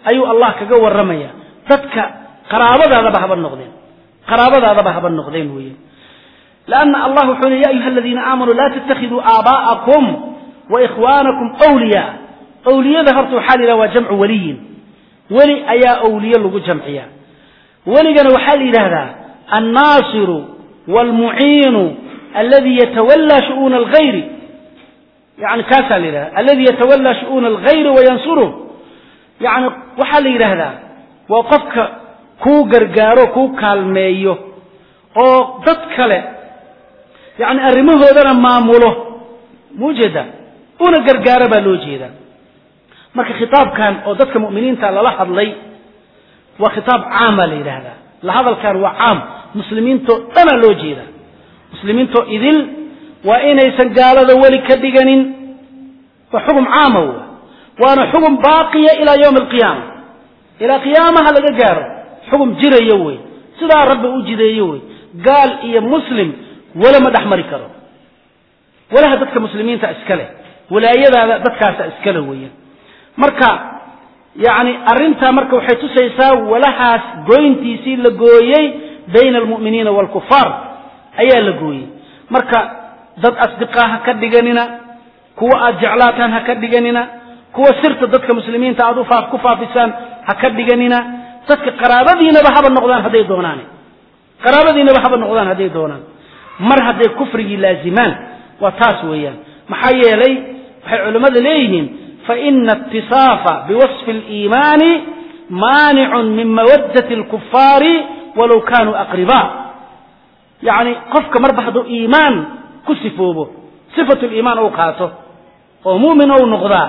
ayuu Allah kaga waramaya dadka qaraabadaada haba noqdeen qaraabadaada haba noqdeen weeye لأن الله يقول يا أيها الذين آمنوا لا تتخذوا آباءكم وإخوانكم أولياء أولياء ظهرتوا حالنا وجمع ولي ولي أيا أولياء لغو جمعيا ولي قالوا حالي هذا الناصر والمعين الذي يتولى شؤون الغير يعني كاسا لله الذي يتولى شؤون الغير وينصره يعني وحالي هذا وقفك كو غرغارو كو كالميو oo dad kale yani arrimahoodana maamulo muujada una gargaara baa loo jeeda marka khitaabkan oo dadka muuminiinta lala hadlay waa khitaab caam la yiraahdaa la hadalkan waa caam muslimiinto dana loo jeeda muslimiinto idil waa inaysan gaalada wali ka dhiganin waa xukum caam waana xukum baaqiya ila yawm alqiyaamah ila qiyaamaha laga gaaro xukum jirayo way sida rabbi u jideeyo way قال إيه مسلم ولا ما دحمري كرو ولا هدتك مسلمين تأسكله ولا يدا هدتك تأسكله ويا مركا يعني أرنتها مركا وحيث سيسا ولا حاس جوين تيسي لجويي بين المؤمنين والكفار أيا لجوي مركا ضد أصدقائها كدجننا كوا أجعلاتها هكدجننا كوا سرت ضدك مسلمين تعدوا فاف كفا فسان هكدجننا ضدك قرابة دينا بحب النقدان هذي دوناني قرابدينا بحب النقدان هذي دونان مر هذي كفر لازمان وتاس ويان محيي لي علماء ليهم فإن اتصاف بوصف الإيمان مانع من مودة الكفار ولو كانوا أقرباء يعني قفك مربح دو إيمان كسفوا به صفة الإيمان أوقاته ومؤمن أو نقضاء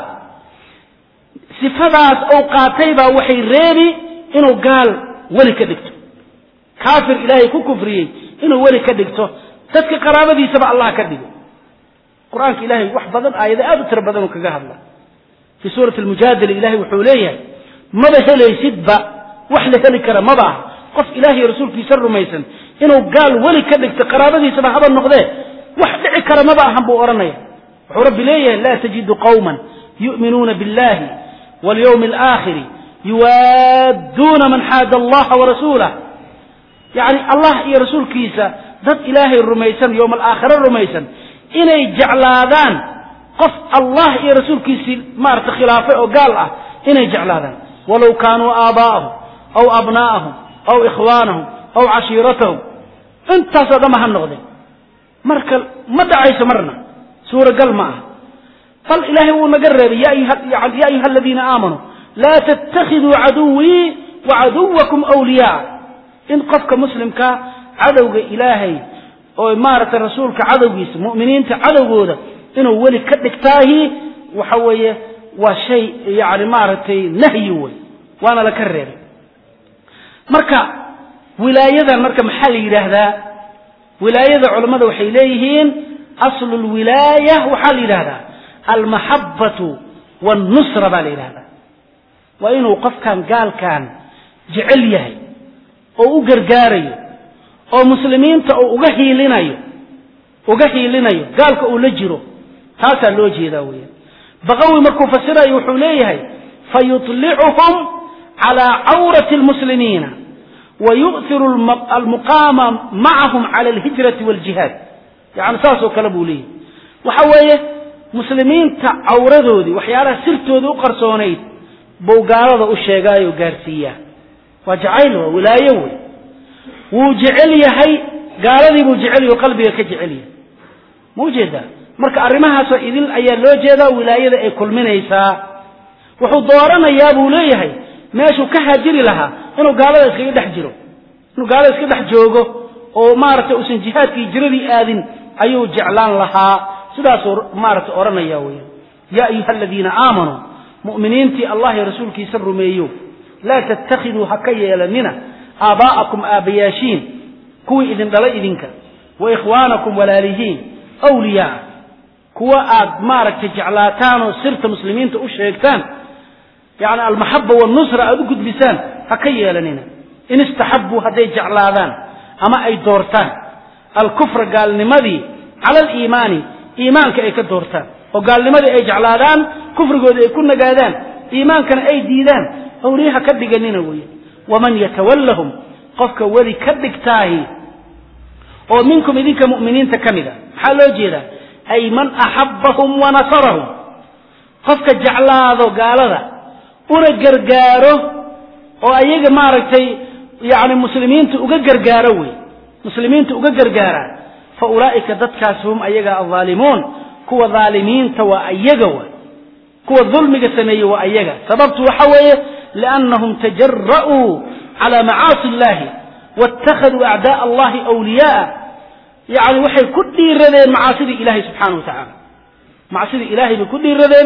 صفات أوقاتيبا وحي ريبي إنه قال ولك دكتو كافر إلهي كو كفريي إنه ولي كدقته تذكي قرابة دي سبع الله كدقه قرآن إلهي وحبضا آية آدو تربضا وكذا الله في سورة المجادلة إلهي وحوليه ماذا هلي سدبا وحلة هلي كرم مضع قف إلهي رسول في سر ميسن إنه قال ولي كدقته قرابة دي سبع هذا النقضاء وحلة كرم مضع هم بؤرنية ورب إليه لا تجد قوما يؤمنون بالله واليوم الآخر يوادون من حاد الله ورسوله يعني الله يا رسول كيسا ضد إلهي الرميسان يوم الآخر الرميسان إني جعلادان قف الله يا رسول كيسي مارت خلافه وقال له إني جعلادان ولو كانوا آباءهم أو أبناءهم أو إخوانهم أو عشيرتهم انت صدمها النغضي مركل مدى عيسى مرنا سورة قال معه قال إلهي ونقرر يا أيها, يا أيها الذين آمنوا لا تتخذوا عدوي وعدوكم أولياء إن قفك مسلم كا عدو إلهي أو إمارة الرسول كعدو مؤمنين تعدو هذا إنه ولي كدك تاهي وحوية وشيء يعني مارة نهي وأنا لكرر مركا ولاية مركا محلي لهذا ولاية علماء وحيليهين أصل الولاية وحالي لهذا المحبة والنصرة بالي لهذا وإنه قف كان قال كان جعل يهي oo u gargaarayo oo muslimiinta oo uga hiilinayo uga hiilinayo gaalka uu la jiro taasa loo jeedaa weeyaan baqawi markuu fasirayo wuxuu leeyahay fayutli'uhum ala awrati almuslimina wa yu'thiru almuqama ma'ahum ala alhijrati waljihad yani saaso kala buu leeyahay waxa weeye muslimiinta awradoodii waxyaalaha sirtooda u qarsoonayd buu gaalada u sheegayo gaarsiiyaa وجعله ولايه وجعل يحي قال لي وجعل قلبي كجعل موجوده marka arimahaas oo idil ayaa loo jeedaa wilaayada ay kulminaysa wuxuu dooranayaa buu leeyahay meeshu ka haajiri lahaa inuu gaalada iska dhex jiro inuu gaalada iska dhex joogo oo maartay usan jihaadkii jiradii aadin ayuu jeclaan lahaa sidaas maartay oranaya weeyaan ya ayyuhalladina aamanu mu'miniinti allah iyo rasuulkiisa rumeeyo لا تتخذوا حكاية لنا آباءكم آبياشين كوي إذن دلي إذنك وإخوانكم ولاليهين أولياء كوا آد مارك تجعلاتان وسرت مسلمين تأشهكتان يعني المحبة والنصرة أدقد لسان حكاية لنا إن استحبوا هذي جعلاتان أما أي دورتان الكفر قال لماذا على الإيمان إيمان كأي كدورتان وقال لماذا أي جعلاتان كفر قال يكون قادان إيمان كان أي ديدان أوليها كدقنين ويا ومن يتولهم قفك ولي كدقتاهي ومنكم إذنك مؤمنين تكملا حالو جيدا أي من أحبهم ونصرهم قفك جعل هذا وقال هذا ورقرقاره وأيق ماركتي يعني مسلمين تقرقاروي مسلمين تقرقارا فأولئك ذاتكاسهم أيق الظالمون كوا ظالمين توا أيقوا كوا الظلم قسمي وأيقا سببت وحوية لأنهم تجرؤوا على معاصي الله واتخذوا أعداء الله أولياء يعني وحي كل ردين معاصي إلهي سبحانه وتعالى معاصي إلهي بكل ردين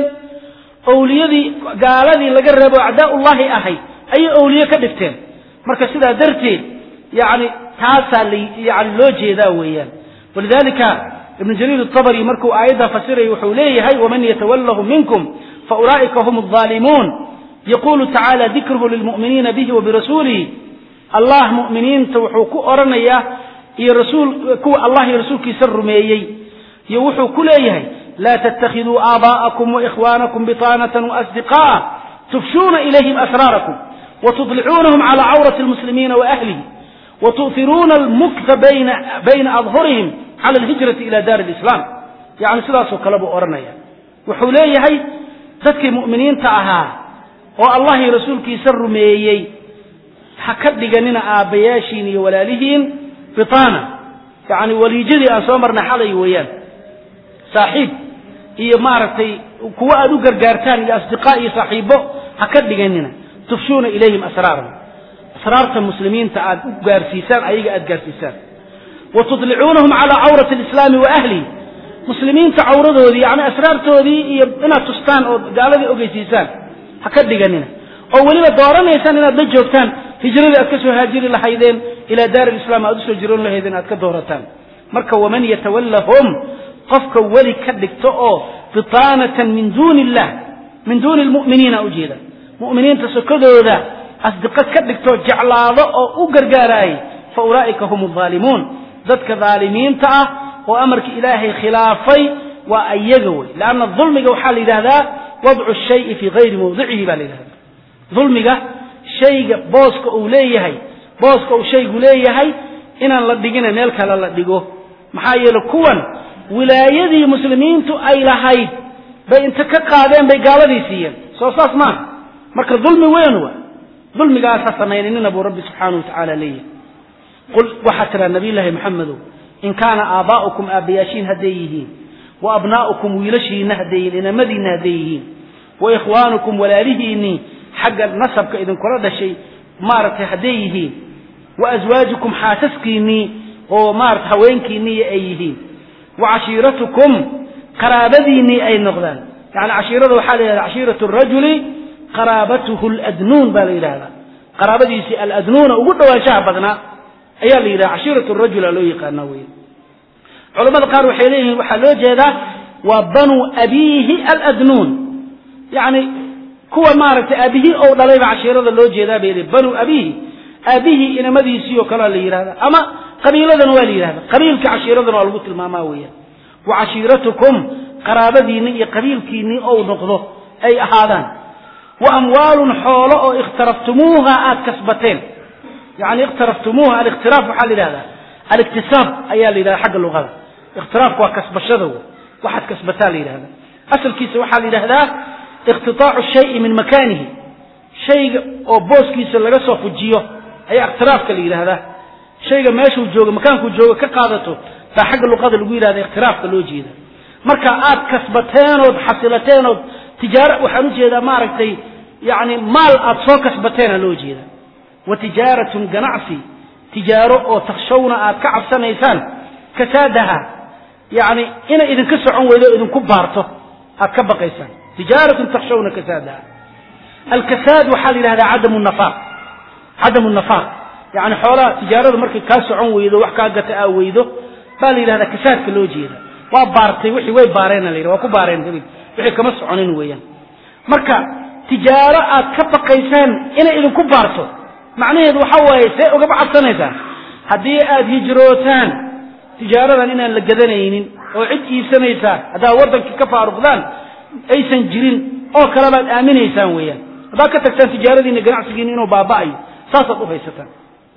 أولياء قال لي لقربوا أعداء الله أحي أي أولياء كدفتين مركز سيدا درتين يعني تاسا لي يعني لوجه ذا ويان ولذلك ابن جرير الطبري مركو آيدا فسره وحوليه هاي ومن يتوله منكم فأولئك هم الظالمون يقول تعالى ذكره للمؤمنين به وبرسوله الله مؤمنين توحوكو أرنيا يا رسول كو الله يرسول كسر ميي يوحو كليه لا تتخذوا آباءكم وإخوانكم بطانة وأصدقاء تفشون إليهم أسراركم وتطلعونهم على عورة المسلمين وأهله وتؤثرون المكث بين بين أظهرهم على الهجرة إلى دار الإسلام يعني سلاسو كلبو أرنيا وحوليه هاي تذكي مؤمنين تعها والله رسولك يسر ميي حكد لنا آبياشين ولالهين بطانة يعني وليجدي أصامرنا حالي ويان صاحب هي مارتي كوا أدو قرقارتان لأصدقائي صاحبه حكد لنا تفشون إليهم أسرارهم أسرار المسلمين تعال قارسيسان أيها قارسيسان وتطلعونهم على عورة الإسلام وأهله مسلمين تعورضوا ذي يعني أسرار ذي إنا تستان أو قال ذي أقيسيسان حكد لنا أو ولما دورنا يسان إنا دجوتان هجروا أكسوا هاجري لحيدين إلى دار الإسلام أدسوا جرون لهيدين أتكدورتان مركا ومن يتولهم قفك ولي كدك تؤو بطانة من دون الله من دون المؤمنين أجيدا مؤمنين تسكدوا ذا أصدقاء كدك تؤو جعلاضا أو أقرقاراي فأولئك هم الظالمون ذاتك ظالمين تأه وأمرك إلهي خلافي وأيقوي لأن الظلم حال إلى ذا وضع الشيء في غير موضعه بالإله ظلمك شيء بوسك أوليه بوسك أو شيء أوليه إن الله دقينا ملك الله دقوه محايل كون ولاية مسلمين تو أي لهاي بين تكقادين بيقال ذي سيا صوصاص ما مرك الظلم وين هو ظلم قال أساسا إننا أبو رب سبحانه وتعالى ليه قل وحتى النبي الله محمد إن كان آباؤكم أبياشين هديهين وأبناؤكم ويلشين هديهين إن مدين هديهين وإخوانكم ولالهين حق النسب كإذن كرد شيء مارت هديهين وأزواجكم حاسسكيني ومارت هوينكيني أيهين وعشيرتكم قرابذيني أي نغذان يعني عشيرته حالة عشيرة الرجل قرابته الأدنون بالإله هذا قرابذي الأدنون وقلت وشابتنا أي اللي إذا عشيرة الرجل لو يقانوي علماء قالوا حيليه وحلو جدا وبنو أبيه الأدنون يعني كوا مارت أبيه أو ضليب عشيرة لو جدا بيري بنو أبيه أبيه إن مذي سيو كلا اللي هذا أما قبيلة والي هذا قبيل كعشيرة والبطل الماماوية وعشيرتكم قرابذيني قبيلكيني أو نقضه أي أحادان وأموال حوله اخترفتموها آت كسبتين يعني اقترفتموها الاقتراف محل هذا الاكتساب أي اللي حق اللغة اقتراف وكسب الشذو واحد كسبتان لهذا أصل كيس وحل هذا اقتطاع الشيء من مكانه شيء أو بوس كيس اللي رسوا فجيه أي اقتراف كلي هذا شيء ما يشوف جوه مكانك جوه كقادته فحق اللغة اللي هذا اقتراف كلوجي هذا مركات كسبتين وحصلتين وتجارة وحنوجي هذا ما ركتي يعني مال أتصو كسبتين لوجي هذا وتجارة جنعسي تجارة أو تخشون كعب سنيسان كسادها يعني إن إذا كسروا وإذا إذا كبارته أكبر قيسان تجارة تخشون كسادها الكساد وحال هذا عدم النفاق عدم النفاق يعني حوالات تجارة مركز كسروا وإذا وحكاجة أو وإذا بالي هذا كساد كلوجي هذا وبارتي وحي وين بارين اللي وكبارين ذي وحي كمس عنين ويا مركا تجارة أكبر قيسان إن إذا كبارته معناه وحوي سيء وقبع السنة هذه أد هجروتان تجارة إننا لجدنين وعدي سنة هذا وردن كفار رفضان أي سنجرين أو كلام آمين يسويا هذا كتكتان تجارة إن جناع سجين إنه باباي ساسة أهيستان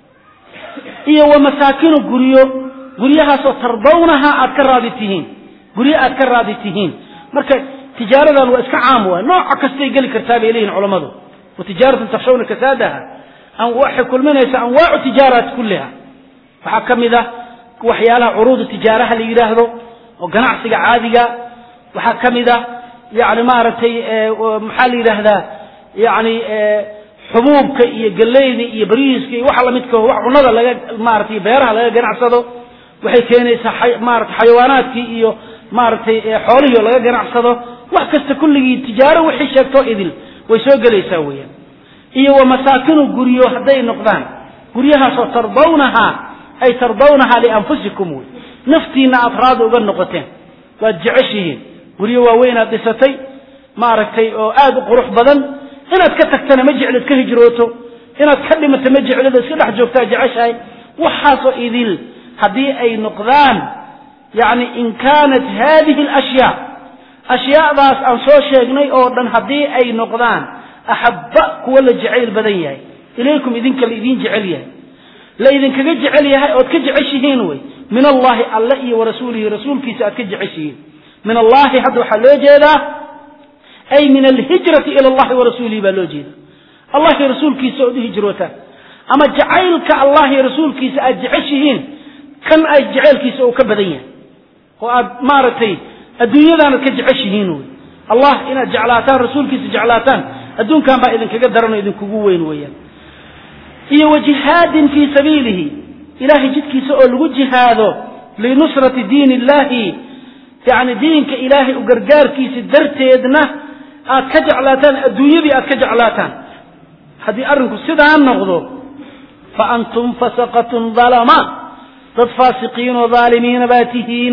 إيه ومساكن قريو قريها سترضونها أكرادتهين قريها أكرادتهين مركز تجارة وإسكا عاموة نوع كستي قال كرتاب إليه العلماء وتجارة تخشون كسادها أنواع كل منها أنواع تجارات كلها فحكم إذا وحيالها عروض التجارة اللي يلاحظوا وقناع سجع عادية وحكم إذا يعني ما رتي محل هذا يعني حبوب كي قليني يبريز كي وحلا متك وحنا لا ما رتي بيرها لا قناع صدو وحي كيني صحي ما رت حيوانات كي ما رتي حولي ولا قناع صدو وحكست كل تجارة وحي شكتو إذل ويسوق لي يسويها إيه ومساكن قريو هذين نقدان قريها سترضونها أي ترضونها لأنفسكم نفتينا أفراد وقال نقطين وادجعشهين قريو وين أدستي ما ركتي آد قروح بدن إن أتكتكتنا مجعل كهجروتو إن أتكلمت مجعل سلاح جوكتا جعشهاي وحاصو إذل هذه أي نقدان يعني إن كانت هذه الأشياء أشياء ذات أنصو شيغني أوردن هذه أي نقدان أحبك ولا جعيل بدنيا إليكم إذنك الإذين جعليها لا إذنك جعليها أو تكجعشهين وي من الله الله ورسوله رسول كيس أتكجعشهين من الله حدو حلوجيدا أي من الهجرة إلى الله ورسوله بلوجيدا الله رسول كيس أدو هجرته أما جعيلك الله رسول كيس أتجعشهين كم أجعل كيس أو كبدنيا ومارتي الدنيا لا نتكجعشهين وي الله إن جعلاتان رسول كيس جعلاتان الدون كان بقى إذن كقدرنا إذن كقوين ويا إيه وجهاد في سبيله إلهي جدك سؤال وجهاده لنصرة دين الله يعني دينك إلهي وقرقار كيس الدرت يدنا أتكجعلاتان الدنيا بي أتكجعلاتان هذه أرنكو السيدة نغضو فأنتم فسقة ظلما تدفاسقين وظالمين باتهين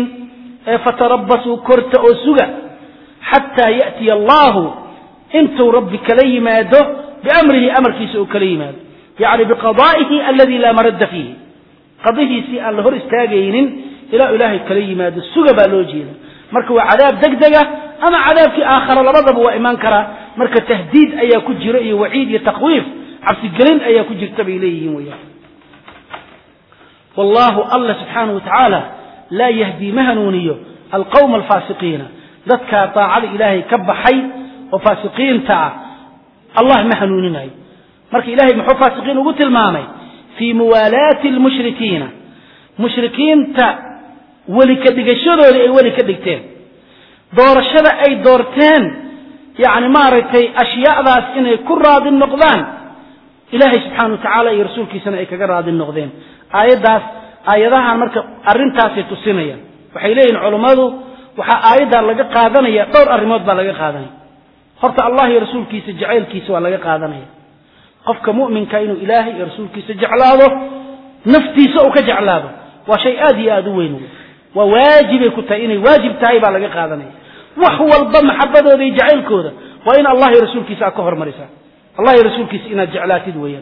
فتربصوا كرت أسوغا حتى يأتي الله انتو ربي كليماته بأمره أمر كيسو كليماته يعني بقضائه الذي لا مرد فيه قضيه سي الله استاجين إلى إله كليماته السجب لوجينا مركو عذاب دقدقة أما عذاب في آخر لرضب وإيمان كرا مركو تهديد أي كجر أي وعيد يتقويف عبس الجلين أي كجر تبي إليهم وياه والله الله سبحانه وتعالى لا يهدي مهنونيه القوم الفاسقين ذاتك طاعة إلهي كب حي وفاسقين تاع الله محنونين مرك إلهي محو فاسقين وقلت المامي في موالاه المشركين مشركين تاع ولك دقشدوا لأي ولك دقتين دور الشدع أي دورتين يعني مارتي أشياء ذات إنه كل راض النقضان إلهي سبحانه وتعالى يرسولك سنة إكا راض النقضين آيات ذات آيات ذات مرك أرنتاسي تسينيا وحيلين علماء وحا آيات ذات لقى قادنيا دور أرمات با لقى قادنيا horta allah iyo rasuulkiisa jaceelkiisa waa laga qaadanaya qofka mu'minka inuu ilaahay iyo rasuulkiisa jeclaado naftiisa uu ka jeclaado waa shay aad iyo aad u weyn waa waajib ku tahay inay waajib tahay baa laga qaadanaya wax walba maxabadooda iyo jaceelkooda waa in allah iyo rasuulkiisa ka hormarisa allah iyo rasuulkiisa inaad jeclaatid weeyaan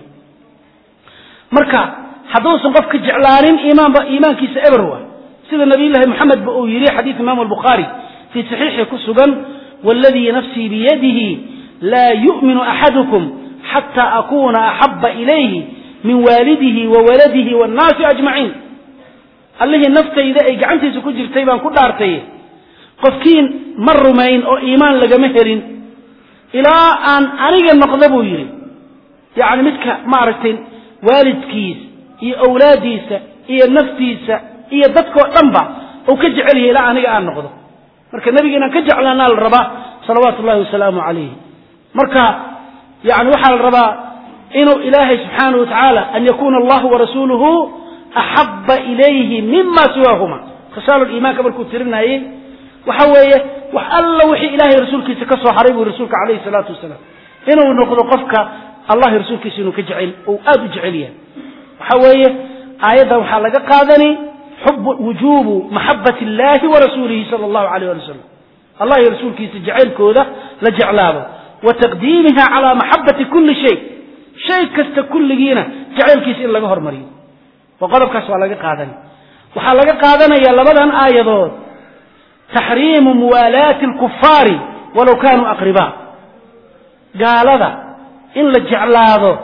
marka haddoosan qofka jeclaanin iimaanba iimaankiisa eberwa sida nabi ilaahay maxamed ba uu yiri xadiis imaam al-bukhari fi sahihi ku sugan والذي نفسي بيده لا يؤمن أحدكم حتى أكون أحب إليه من والده وولده والناس أجمعين الله النفس إذا إجعنت سكجر تيبان كل أرتيه قفكين مر مين أو إيمان لجمهر إلى أن أريد النقضبو يري يعني مثل معركتين والد كيس إي أولاديس إي النفتيس إي ضدك وطنبع وكجعله إلى أن أريد النقضب marka nabigina ka jeclaanaa la rabaa salawaatu ullaahi wasalaamu calayhi marka yani waxaa la rabaa inuu ilaahay subxaanahu watacaala an yakuuna allahu warasuuluhu axabba ilayhi mima siwaahuma khasaalu liimaanka markuu tirinayey waxa weeye wax alla wixii ilaahay rasuulkiisa ka soo haray buu rasuulka calayhi salaatu wasalaam inuu noqdo qofka allah rasuulkiisa inuu ka jecel oo aad u jecel yahay waxa weeye aayaddan waxaa laga qaadani حب وجوب محبة الله ورسوله صلى الله عليه وسلم الله يرسولك سجعل كوده لجعلابه وتقديمها على محبة كل شيء شيء كست كل جينا جعل كيس إلا جهر مريض وقلب كسر على قادني وحال قادنا يا لبدن آيات تحريم موالاة الكفار ولو كانوا أقرباء قال هذا إن لجعلاده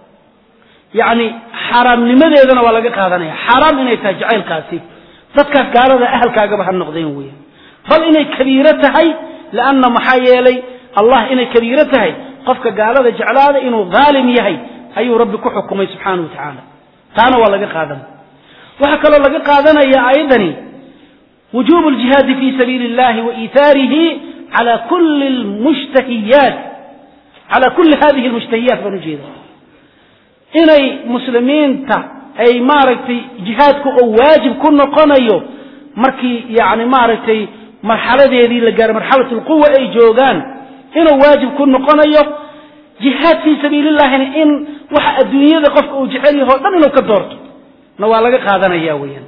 يعني حرام لماذا ولا قادنا حرام إن يتجعل كاسي فتك قال هذا أهل كعجبها النقدين ويا بل إن كبيرته هي لأن محيالي الله إن كبيرته هي قفك قال هذا جعلاده إنه ظالم يهي أي ربك حكمه سبحانه وتعالى كان ولا قادنا وحكى الله قادنا يا أيضني وجوب الجهاد في سبيل الله وإيثاره على كل المشتهيات على كل هذه المشتهيات ونجيدها إني مسلمين تا أي ماركتي جهادك أو واجب كنا قنيو مركي يعني ماركتي مرحلة هذه اللي مرحلة القوة أي جوغان إنه واجب كنا قنيو جهاد في سبيل الله يعني إن وح الدنيا ذا قفك أو جحالي هو دم إنه كدورت نوالك قادنا يا وين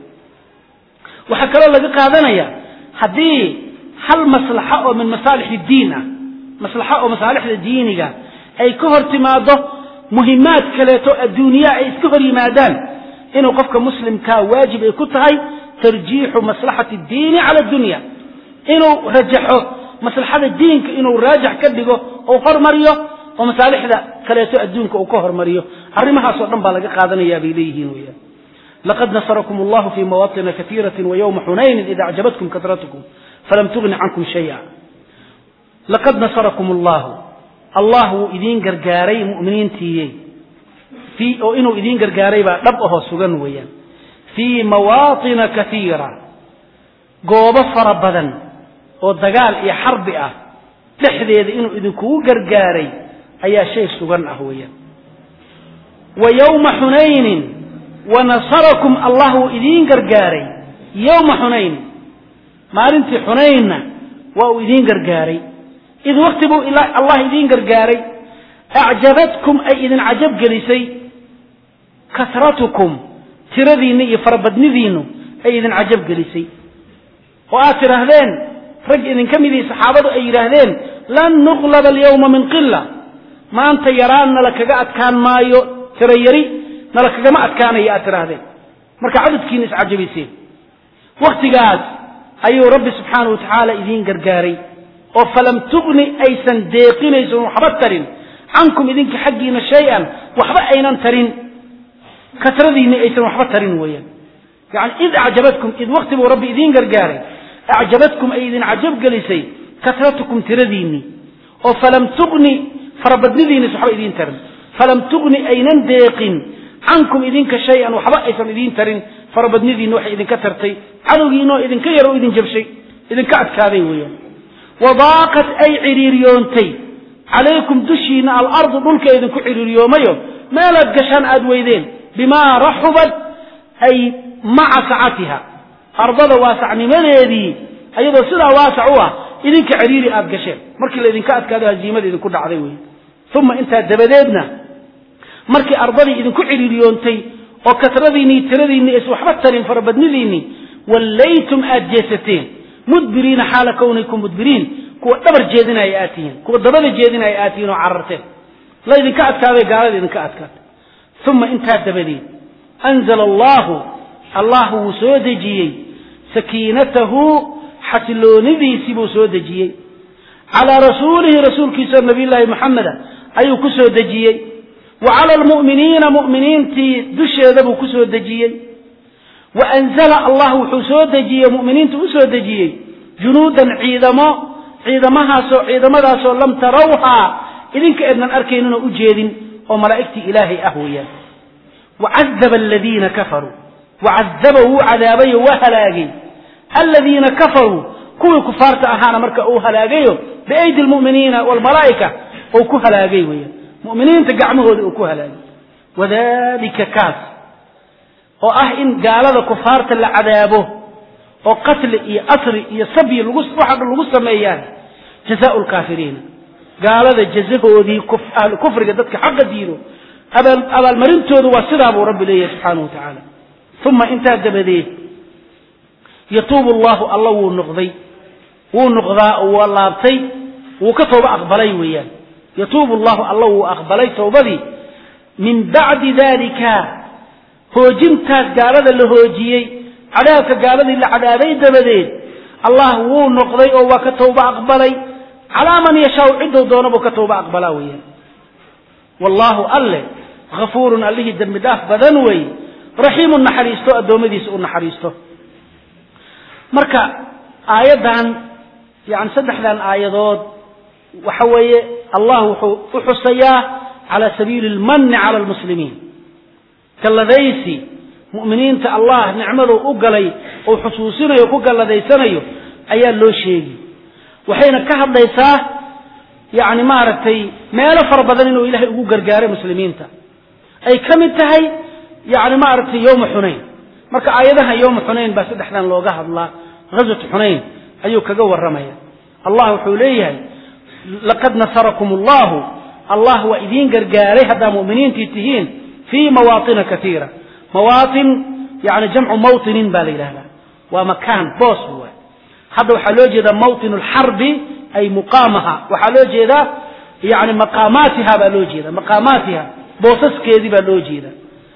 وحكى الله قادنا يا هذه هل مصلحة من مصالح الدين مصلحة ومصالح الدين أي كهر تماده مهمات كلاتو الدنيا أي كهر يمادان إنه قفك مسلم كواجب يكتهي ترجيح مصلحة الدين على الدنيا إنه رجحه مصلحة الدين إنه راجع كدقه أو قر مريو ومصالح ذا كلاتو الدين أو كهر مريو حرمها صورنا بالك قادنا يا بيليه ويا لقد نصركم الله في مواطن كثيرة ويوم حنين إذا أعجبتكم كثرتكم فلم تغن عنكم شيئا لقد نصركم الله الله إذين قرقاري مؤمنين تيي في أو إنه إذين قرقاري ربه سجن ويا في مواطن كثيرة جواب فربدا والدجال يا حرب أه تحديد إنه إذن كو قرقاري أي شيء سجن أهويا ويوم حنين ونصركم الله إذين قرقاري يوم حنين ما أنت حنين وإذين قرقاري إذ وقتبوا إلى الله إذين قرقاري أعجبتكم أي إذن عجب جلسي كثرتكم ترديني فربدني ذينه أي إذن عجب جلسي وآتر أهلين رجع إذن كم ذي صحابة أي رهلين لن نغلب اليوم من قلة ما أنت يران لك قاعد كان ما تريري نلك جماعة كان يأتي هذا مركع عدد كينس عجب يصير وقت قاعد أيو رب سبحانه وتعالى إذين قرقاري وفلم تغني أي سنديقين أي وحبترين عنكم إذين كحقين شيئا وحبت أين ترين كترذين أي وحبترين ويا يعني إذ أعجبتكم إذ وقت رب إذين قرقاري أعجبتكم أي إذين عجب جلسي كثرتكم ترذيني وفلم تغني فربدني ذين سحب إذين ترن فلم تغني أي ننديقين عنكم إذن كشيئا وحبا إيسان إذن ترين فربدني ذي نوحي إذن كثرتي عدوغينو إذن كيرو إذن جبشي إذن كعد كاذي ويا وضاقت أي عريريونتي عليكم دشينا الأرض ملك إذن كعريريوميو ما لقشان أدويدين بما رحبت أي مع سعتها أرض واسعني من هذه أيضا سلا واسعوها إذن كعريري أبقشين مركي إذن كعد كاذي هزيمة إذن كل عدوي ثم انت دبديبنا markii ardadii idin ku xiriiriyoontay oo katradini tiradini is waxba tarin farabadnidini wallaytum ajjasateen mudbiriina xaala kawnikum mudbiriin kuwa dabar jeedinay aatiin kuwa dabada jeedinay aatiin oo cararteen la idin ka adkaaday gaalada idin ka adkaatay thumma inta dabadii anzala allah allah soo dejiyay sakiinatahu hasilonidiisi buu soo dejiyay ala rasuulihi rasuulkiisa nabiyilaahi muhammad ayuu ku soo dejiyay وعلى المؤمنين مؤمنين تي دش ذبوا كسو دجيي وأنزل الله حسو دجيي مؤمنين تسو دجيي جنودا عيدما عيدمها سو عيدمها سو لم تروها إذن كأن الأركينون أجيد وملائكة إلهي أهويا وعذب الذين كفروا وعذبه عذابي وهلاقي الذين كفروا كل كفار تأهانا مركا أوهلاقي بأيدي المؤمنين والملائكة أو كهلاقي ويا مؤمنين تقعمه أكوها لأي وذلك كاس وأه إن قال هذا كفار العذابه وقتل إي أسر إي صبي الغصب وحق الغصب ميان جزاء الكافرين قال هذا جزاء ذي كفر قدتك حق دينه أبا المرين تودوا وصدابوا رب ليه سبحانه وتعالى ثم انت دبديه يتوب الله الله ونقضي ونقضاء واللابتي وكتب أقبلي وياه يتوب الله الله أقبلي توبدي من بعد ذلك هو جمتاز قالد اللي هو جيي علاك قالد اللي عدادي دبدين الله هو نقضي أو كتوب أقبلي على من يشاء عنده دونه كتوب أقبلاويا wallahu alle ghafuurun allihi dambi dhaaf badan wey raxiimun naxariisto addoommadiisa u naxariisto. marka aayadan yani saddexdan aayadood waxa weeye allah wuxuu u xusayaa cala sabiili lmanni cala almuslimiin, galladaysi mu'miniinta allah nicmaduu u galay oo xusuusinayo ku galladaysanayo ayaa loo sheegi. waxayna ka hadlaysaa yani maaragtay meelo fara badan inuu ilaahay ugu gargaaray muslimiinta ay ka mid tahay yani maaragtay yowma xunayn. marka aayadaha yowma xunayn baa saddexdan looga hadlaa. ghazwat xunayn ayuu kaga warramaya. allah wuxuu leeyahay laqad nasarakum allahu, allah waa idiin gargaaray haddaa mu'miniintii tihiin fii mawaatina katiira. mawaatin yani jamcu mawtinin baa la yidhahdaa, waa makaan boos waay. hadda waxaa loo jeedaa mawtin alxarbi ay muqaamaha, waxaa loo jeedaa yani maqaamaatiha baa loo jeeda, maqaamaatiha boosaskeedii baa loo jeeda,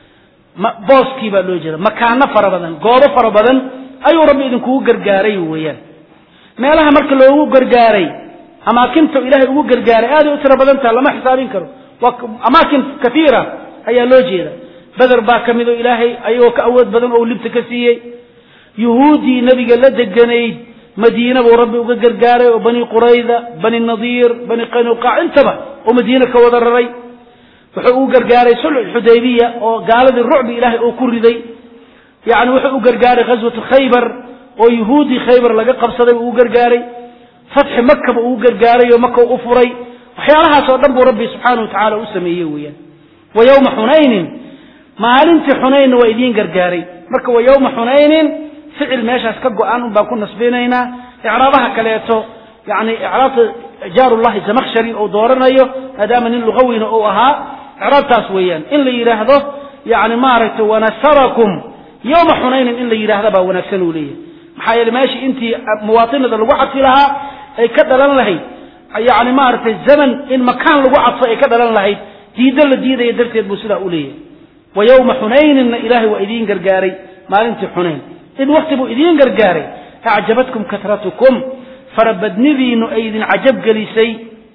booskii baa loo jeeda. makaano fara badan, goobo fara badan ayuu rabbi idinkugu gargaaray weeyaan. meelaha marka loogu gargaaray, amaakinta ilaahay ugu gargaaray aaday u tiro badan taha, lama xisaabin karo. waa amaakin kaiira ayaa loo jeeda. beder baa ka mid oo ilaahay ayagoo ka awood badan oo libta ka siiyey. yuhuuddii nebiga la deganayd madiina buu rabbi uga gargaaray oo bani qurayda, bani nadiir, bani qaynuqaac intaba oo madiina ka wada raray. wuxuu ugu gargaaray sulx xudaybiya oo gaaladii rucbi ilaahay oo ku riday. yani wuxuu u gargaaray ghazwat khaybar oo yuhuuddii khaybar laga qabsaday uu u gargaaray. fatxi maka buu ugu gargaaray oo maka u furay. waxyaalahaas oo dhan buu rabbi subxaanahu watacaala u sameeyey weeyaan. wa yowma xunaynin, maalintii xunaynna waa idiin gargaaray. marka wa yowma xunaynin ficil meeshaas ka go-an un baan ku nasbinaynaa. icraabaha kaleeto yani icraabta jaarullahi zamakhshari oo dooranayo maadaama nin lugawina uu ahaa, icraabtaas weeyaan in la yidhaahdo yani maaragtay wanasarakum yowma xunaynin in la yidhaahda baa wanaagsan uu leeyahay. maxaa yeele meeshii intii muwaatinada lagu cadfi lahaa ay ka dhalan lahayd yani maaragtay zaman in makaan lagu cadfo ay ka dhalan lahayd, diiddo la diidaya darteed buu sidaa u leeyahay. wa yowma xunayninna ilaahay waa idiin gargaaray maalintii xunayn. id wakti buu idiin gargaaray acjabatkum katratukum, farabadnidiinu ay idin cajab gelisay.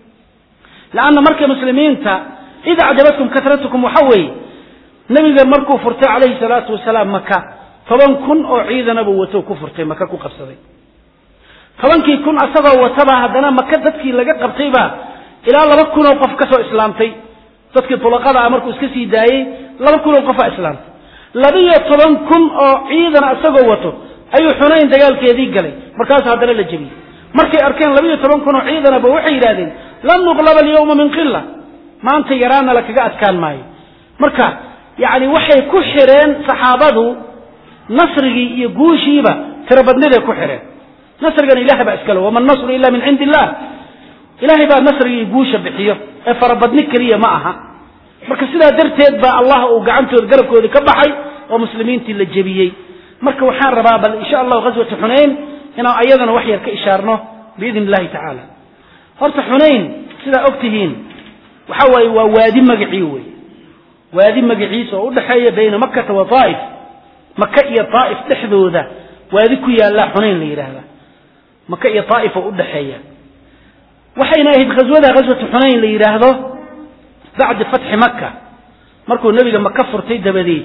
lanna markay muslimiinta id acjabatkum katratukum waxa weeye nebiga markuu furtay calayhi salaatu wasalaam maka, toban kun oo ciidanabuu wato ku furtay, maka ku qabsaday. tobankii kun asagoo wataba haddana maka dadkii laga qabtaybaa ilaa laba kun oo qof ka soo islaamtay. dadkii tulaqada ah markuu iska sii daayey laba kun oo qofaa islaamtay. labiyo toban kun oo ciidan asagoo wato ayuu xunayn dagaalkeedii galay, markaasu haddana la jebiyey. markay arkeen labiyo toban kun oo ciidanaba waxay yidhahdeen lan nuqlaba alyawma min qila, maanta yaraana la kaga adkaan maayo. marka yani waxay ku xireen saxaabadu nasrigii iyo guushiiba tirabadniday ku xireen. nasrigana ilahay baa iskale, wama nasru ila min cindi illah, ilahay baa nasrigii guusha bixiyo ee farabadni keliya ma aha. marka sidaa darteed baa allah uu gacantooda garabkoodii ka baxay oo muslimiintii la jebiyey. marka waxaan rabaa bal insha allahu ghazwatu xunayn inaan ayadana wax yar ka ishaarno biidn illahi tacaala. horta xunayn sidaa og tihiin waxa waaye waa waadi magacii wey, waadi magaciisa oo u dhexeeya bayna makata wa taa'if, maka iyo taa'if dhexdooda waadi ku yaallaa xunayn la yidhaahda. maka iyo taa'if oo u dhexeeya. waxayna ahayd ghazwada ghazwatu xunayn la yidhaahdo bacdi fatxi maka, markuu nebiga maka furtay dabadeed.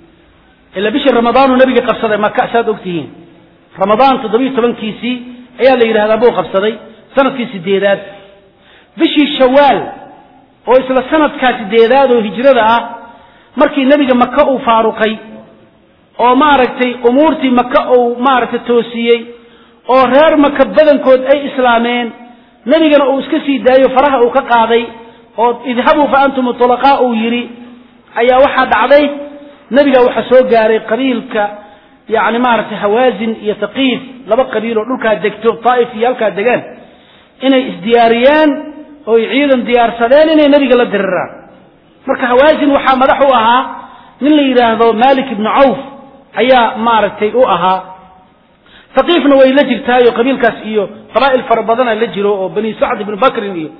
ila bishii ramadaanuu nebiga qabsaday maka, saad og tihiin. ramadaan toddobiyo tobankiisii ayaa la yidhahdaa buu qabsaday, sanadkii sideedaad. bishii shawaal oo isla sanadkaa sideedaad oo hijrada ah, markii nebiga maka uu faaruqay oo maaragtay umuurtii maka uu maaragtay toosiyey oo reer maka badankood ay islaameen, nebigana uu iska sii daayo faraha uu ka qaaday oo idhabuu fa antum tulaqaa uu yidhi, ayaa waxaa dhacday nebiga waxaa soo gaaray qabiilka yani maaragtay hawaazin iyo taqiif, laba qabiil oo dhulkaa degto taa'if iyo halkaa degaan, inay isdiyaariyeen oo ay ciidan diyaarsadeen inay nebiga la diriraan. marka hawaazin waxaa madax u ahaa nin la yidhaahdo malik ibnu cawf ayaa maaragtay u ahaa. taqiifna way la jirtaayo qabiilkaas iyo qabaa'il fara badana la jiro oo bani sacd ibnu bakrin iyo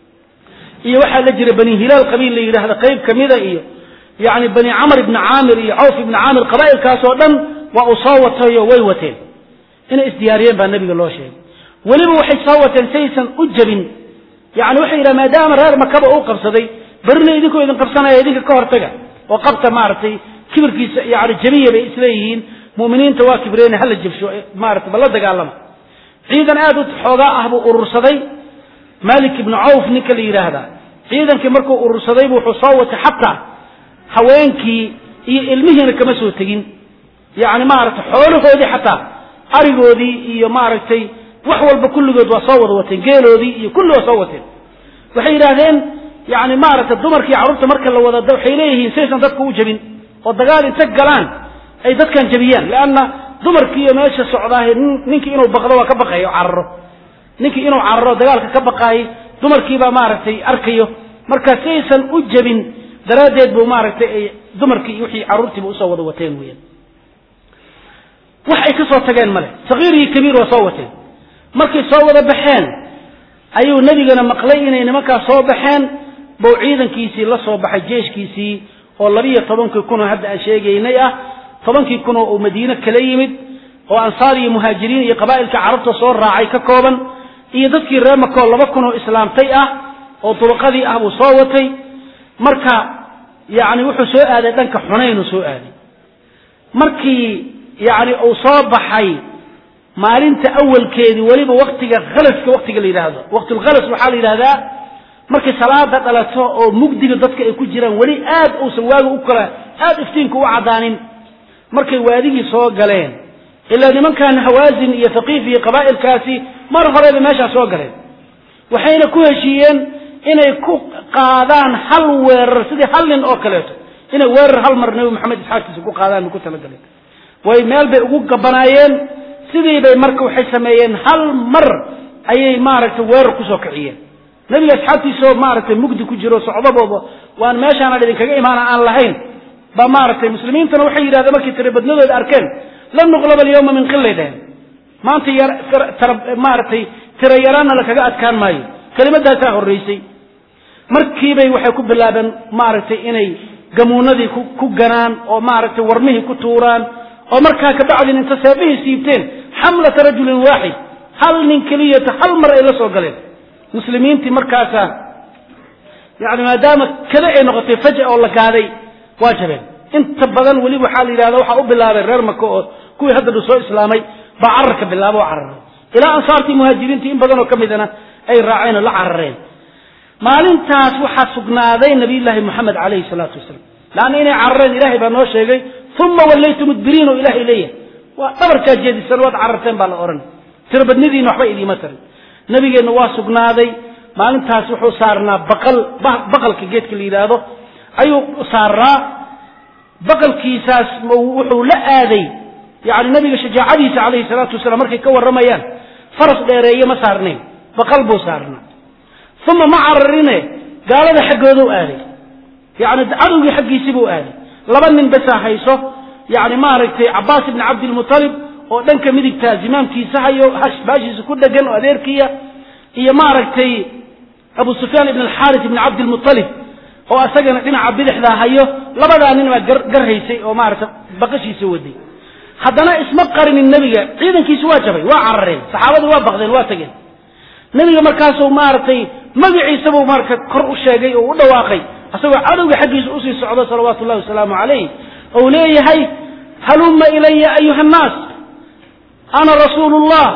iyo waxaa la jira bani hilaal qabiil la yidhaahdo qayb kamida iyo yani bani camr ibni caamir iyo cawf ibni caamir, qabaa'ilkaas oo dhan waa uu soo watayo way wateen inay isdiyaariyeen baa nebiga loo sheegay. weliba waxay soo wateen saysan u jabin, yani waxay yidhaha maadaama reer makaba uu qabsaday برنا يديكو إذن قبصنا يديك كهرتجا وقبت مارتي كبر كيس يعني جميع بإسرائيل مؤمنين تواكبرين هل الجب شو مارت بالله دجالنا إذا عادوا حوضاء أبو الرصدي مالك بن عوف نكلي هذا إذا كمركو الرصدي وحصوة حتى حوانكي المهنة كما سوتين يعني مارت حوله هذه حتى أرجو ذي يمارتي وحول بكل جد وصوت وتنجيله ذي كل وصوت وحينئذ يعني مارت الدمر كي عرفت مركل لو ذا الدو حيليه سيسن ذاتكو جبين والدجال انتقلان أي ذات كان جبيان لأن دمر كي ماشي السعودية نينك إنه بقضوا كبقى يعرّه نينك إنه عرّه دجال كبقى دمر كي بمارتي أركيه مركز سيسن أجبين درادة بمارتي دمر كي يحيي عرفتي بأسوة وتين وين وحي كسر تجان مله صغير كبير وصوته مركز صوّد بحين أيو النبي قال مقلين إن مكا صوبحين بوعيدا كيسي لا صوبح الجيش كيسي والله طبعا يكونوا هذا أشياء جينية طبعا يكونوا مدينة كليمد وأنصاري مهاجرين قبائل كعرفت صور راعي ككوبا يذكر رامك والله بكونوا إسلام تيئة وطرقدي أبو صوتي مركا يعني وحو سوء هذا دنك حنين سوء هذا مركي يعني أصاب حي مالنت أول كيدي وليب وقتك غلس كوقتك اللي هذا وقت الغلس وحال هذا مركي صلاة على أو مجدي ضدك يكون جيران ولي آد أو سواق أكره آد افتينك وعدانين مركي وادي صوق قلين إلا لمن كان هوازن يثقي في قبائل كاسي مرة فريد ماشى صوق قلين وحين كوه شيئا إن يكون قادان حل ور سيدي حل أكلته إن ور حل مرنوي محمد إسحاق تسكو قادان مكتل قلين ويمال بيقوق بنايين سيدي بي مركو حسميين هل مر أي مارك وير كسو كعيين نبي أصحابتي سو مارك مجد كجرو صعوبة بابا وأنا ماشي أنا لذلك إيمانا عن لهين بمارك المسلمين تنوحي إذا ما كنت تربط له الأركان لن نغلب اليوم من قلة ده ما أنت ير ترب مارتي ترى يرانا لك جاءت كان ماي كلمة ده ساق الرئيسي مركبي وحيكون باللابن مارتي إني جمونا دي كوجنان أو مارتي ورميه كتوران أو مركها كبعض أن تسابيه سيبتين حملة رجل واحد هل من كلية هل مرة إلى صقلين مسلمين تي مركاسا يعني ما دام كذا نقطة فجأة والله كهذي واجبين انت بدل ولي بحال إلى هذا وحقوب بالله غير مكو كوي هذا الرسول الإسلامي بعرك بالله وعرر إلى أن صارتي مهاجرين تي إن بدل وكمدنا أي راعين لا عررين ما لنتاس وحسقنا ذي نبي الله محمد عليه الصلاة والسلام لأن إني عررين إلهي بأنه شيء ثم وليتم مدبرين إلهي إليه وطبر كاجيد السلوات عررتين بالأورن تربد نذي نحبي إلي مثلا نبي جن واسقنا ذي ما لنتاس وحو صارنا بقل بقل كجيت كل هذا أيو صارنا بقل كيساس وحو لا ذي يعني النبي شجاع عيسى عليه الصلاة والسلام مركي كور رميان فرس ديرية ما صارنين بقلبه صارنا ثم ما عررنا قال هذا حق ذو آلي يعني عدو حق يسيبوا آلي لبن من بسا حيصه يعني ما ركتي عباس بن عبد المطلب ودنك مدك تازمام كيسا هيو هش باجي سكود جن أدير كيا هي ما ركتي أبو سفيان بن الحارث بن عبد المطلب هو أسجن بن عبد الحذا هيو لبدا أننا جر جرهيسي وما رت بقشي سودي حدنا اسم قرن النبي إذا كيسوا جبي وعررين صحابة وابغذين واتجن نبي مركاسه مارتي ما بيعيسبوا مارك قرء الشيء ودواقي أسوأ عدو حديث أسي الصعوبة صلوات الله وسلامه عليه أوليه هاي هلم إلي أيها الناس أنا رسول الله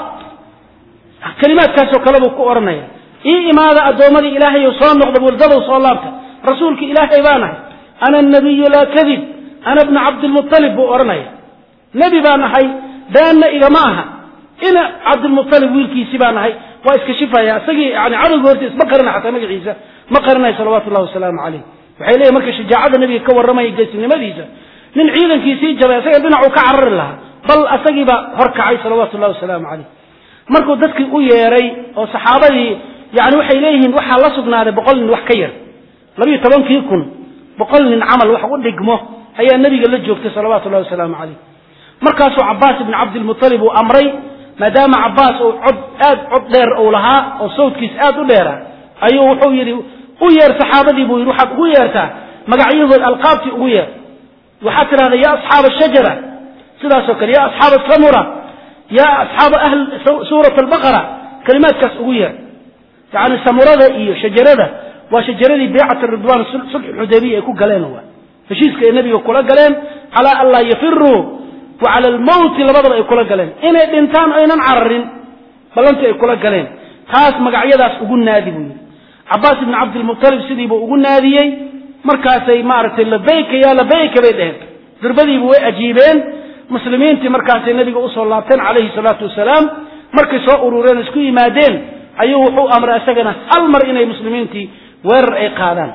كلمات كاسو كلامك قرنية إيه ماذا أدومني إلهي يصام نقدر ولده وصلابك رسولك إلهي بانه أنا النبي لا كذب أنا ابن عبد المطلب بقرنية نبي بانه هاي دان إذا معها إن عبد المطلب ويلكي سبانه هاي وإسكشفها يا سجي يعني عرض ورتيس ما قرنا حتى مجي عيسى ما قرنا صلوات الله وسلامه عليه وحيليه مركز شجاع النبي كور رمى يجلس النبي من عيدا كيسي جبا سجى بنعو كعرر لها بل أسجي بهركعي صلوات الله وسلامه عليه مركو دتك ويري أو صحابي يعني وحيليه وحى الله سبحانه بقول وحكير لم يتبون فيكم بقول عمل وحقول دقمه هي النبي قال لجوك صلوات الله وسلامه عليه مركز عباس بن عبد المطلب وأمري ما دام عباس أو عد آد عد دير أو لها أو صوت كيس آد وديرها أيوه وحويري وير صحابتي بو يروح ويرتا مقعيض الألقاب وير وحتى هذا يا أصحاب الشجرة سيدا سكر يا أصحاب السمرة يا أصحاب أهل سورة البقرة كلمات كاس وير يعني السمرة إيه شجرة وشجرة بيعة الرضوان صلح الحديبية يكون قالين فشيسك النبي يقول قالين على الله يفروا وعلى الموت لبضل يقول قالين إن الإنسان أين عررين بل أنت يقول قالين خاص مقعيداس أقول نادي بني عباس بن عبد المطلب سيدي بأقول نادي مركاسي مارت لبيك يا لبيك بيدهن دربدي بوي أجيبين مسلمين تي مركاسي النبي صلى الله عليه الصلاة والسلام مركز أورورين اسكوي مادين أيوه حو أمر أسجنا المر إني مسلمين تي ور أي قادان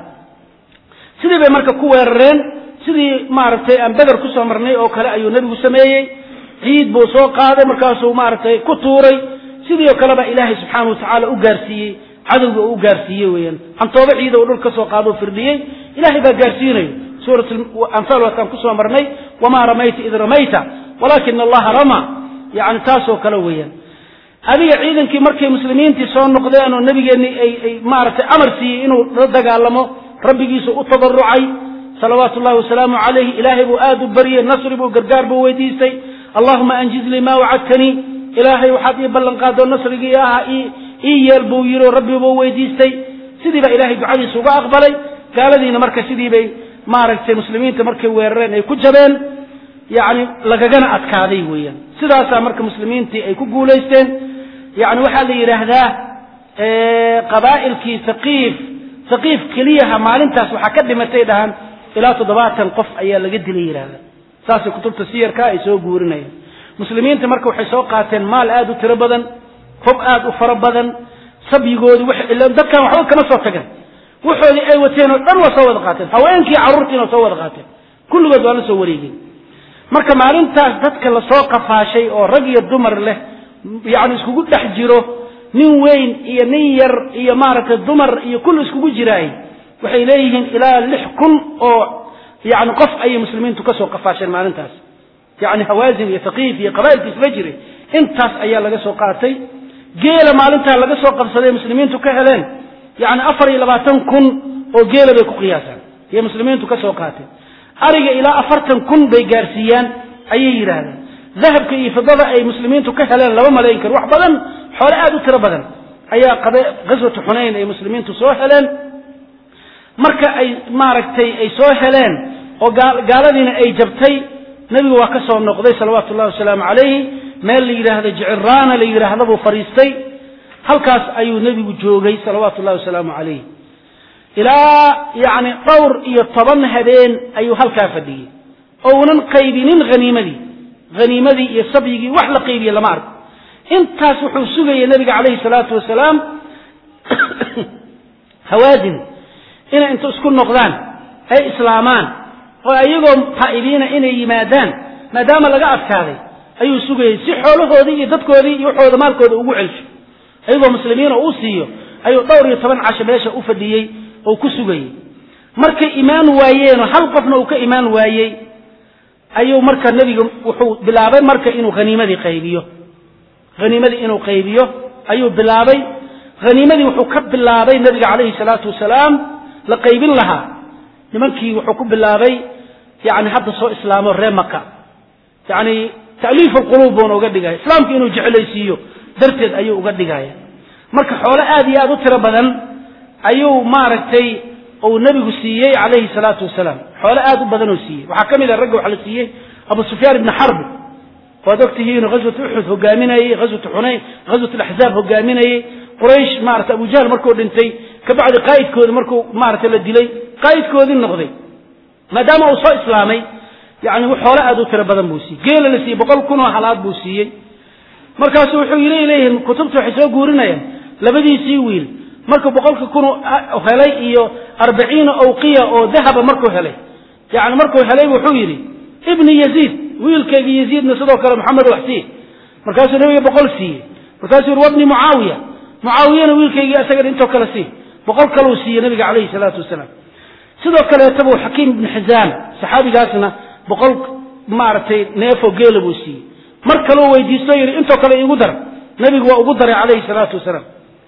سيدي بمركز كو ورين سيدي مارتي أن بدر كسو أمرني أو كلا أيو نبي سميي عيد بوسو قادة مركاسو مارتي كتوري سيدي وكلا إلهي سبحانه وتعالى أقارسيه عدو أقارسيه وين عن طوبع عيد ونور كسو قادو فرديه إلهي بقارسيني سورة الأنفال وكان كسو أمرني وما رميت إذ رميت ولكن الله رمى يعني تاسو كلويا هذه عيدا كي مركي مسلمين تسون نقدان والنبي أي أي مارت أمر سي إنه رد قالمه ربي جيسو التضرعي صلوات الله وسلامه عليه إلهي بو آد بريه النصر بو قرقار بو ويديسي اللهم أنجز لي ما وعدتني إلهي وحدي بلن قادو النصر إياها إي إي يربو يرو ربي بو ويديسي سيدي با إلهي دعالي سوغا أقبلي قال دينا مركي سيدي بي مارت مسلمين تمركي ويرين أي كجبين يعني لقاقنا أتكاذي ويا سيداسا مركي مسلمين تي أي كقوليستين يعني وحال يرهده اه قبائل كي ثقيف ثقيف كليها مالنتاس وحكد متيدهن إلى تضباط قف أيا لقد لي يرهده ساسي كتب تسير كاي سو قورنا مسلمين تمركوا حسوقاتين مال آدو تربضا خب آدو فربضا سب يقول وح إلا دكا وحوك كما صوتكن وحولي أي وتين الأروى سوى قاتل هوينكي عرورتين وسوى قاتل كل قد وانا سوريين marka maalintaas dadka la soo qafaashay oo rag iyo dumar leh yaani isku dhex jiro nin weyn iyo nin yar iyo maaragtay dumar iyo kullu isku jiraay waxay leeyihiin ilaa lix kun oo yaani qof ay muslimiintu ka soo qafaasheen maalintaas yaani hawaazin iyo thaqif iyo qabaa'ilka isla jiray intaas ayaa laga soo qaatay geela maalinta laga soo qabsaday muslimiintu ka heleen yaani afar iyo labaatan kun oo geela bay ku qiyaasan iyo muslimiintu ka soo qaatay ariga ilaa afartan kun bay gaarsiiyaan ayay yiraahdeen dahabka iyo fidada ay muslimiintu ka heleen laba malayn kar wax badan xoolo aad u tiro badan ayaa qabay qaswatu xunayn ay muslimiintu soo heleen marka ay maaragtay ay soo heleen oo gaaladiina ay jabtay nabigu waa ka soo noqday sallallahu wasallam alayhi meel yiraahdo jicraana la yiraahdo buu fariistay halkaas ayuu nabigu joogay sallallahu wasallam alayhi ilaa yani dhowr iyo toban habeen ayuu halkaa fadhiyey ounan qaybinin haniimadii haniimadii iyo sabyigii wax la qaybiye lama arko intaas wuxuu sugayay nabiga calayhi salaatu wasalaam hawaazin inay inta isku noqdaan ay islaamaan oo ayagoo taa'ibiina inay yimaadaan maadaama laga adkaaday ayuu sugayay si xoolahoodii iyo dadkoodii iyo waxooda maalkooda ugu celsho ayagoo muslimiina uu siiyo ayuu dhowr iyo toban casho meesha u fadhiyey oo ku sugayay markay iimaan waayeen hal qofna uu ka iimaan waayay ayuu marka nabiga wuxuu bilaabay marka inuu haniimadii qaybiyo haniimadii inuu qaybiyo ayuu bilaabay haniimadii wuxuu ka bilaabay nabiga calayhi salaatu wasalaam la qaybin lahaa nimankii wuxuu ku bilaabay yani hadda soo islaamo reer maka yani ta'liif alqulub oo uga dhigay islaamka inuu jecelaysiiyo darteed ayuu uga dhigay marka xoolo aad iyo aad u tiro badan ayuu maaragtay oo nabigu siiyay calayhi salaatu wasalaam xoolo aad u badan oo siiyay waxa kamid ah rag waxa la siiyay Abu Sufyaan ibn Harb oo dadkii ghazwat Uhud hogaaminayay ghazwat Hunayn ghazwat al-Ahzab hogaaminayay Quraysh maaragtay Abu Jahl markuu dhintay ka bacdi qaydkood markuu maaragtay la dilay qaydkoodii noqday maadaama uu soo islaamay yani xoolo aad u tiro badan buu siiyay geela la siiyay boqol kun oo halaad buu siiyay markaas wuxuu yiraahday kutubta waxay soo guurinayaan labadiisii wiil marka boqolka kun helay iyo arbaciin awqiya oo dahaba markuu helay yaani markuu helay wuxuu yiri ibn yazid wiilkayga yazidna sidoo kale maxamed waxsi markaas nabiga boqol siiyay markaas uu ibn muawiya muawiyana wiilkayga asaga inta kale siiyay boqol kale uu siiyay nabiga calayhi salaatu wasalaam sidoo kale tabu hakim ibn hizam saxaabigaasna boqol maartay neefo geela buu siiyay mar kale uu weydiisto yiri inta kale igu dar nabiga waa ugu daray calayhi salaatu wasalaam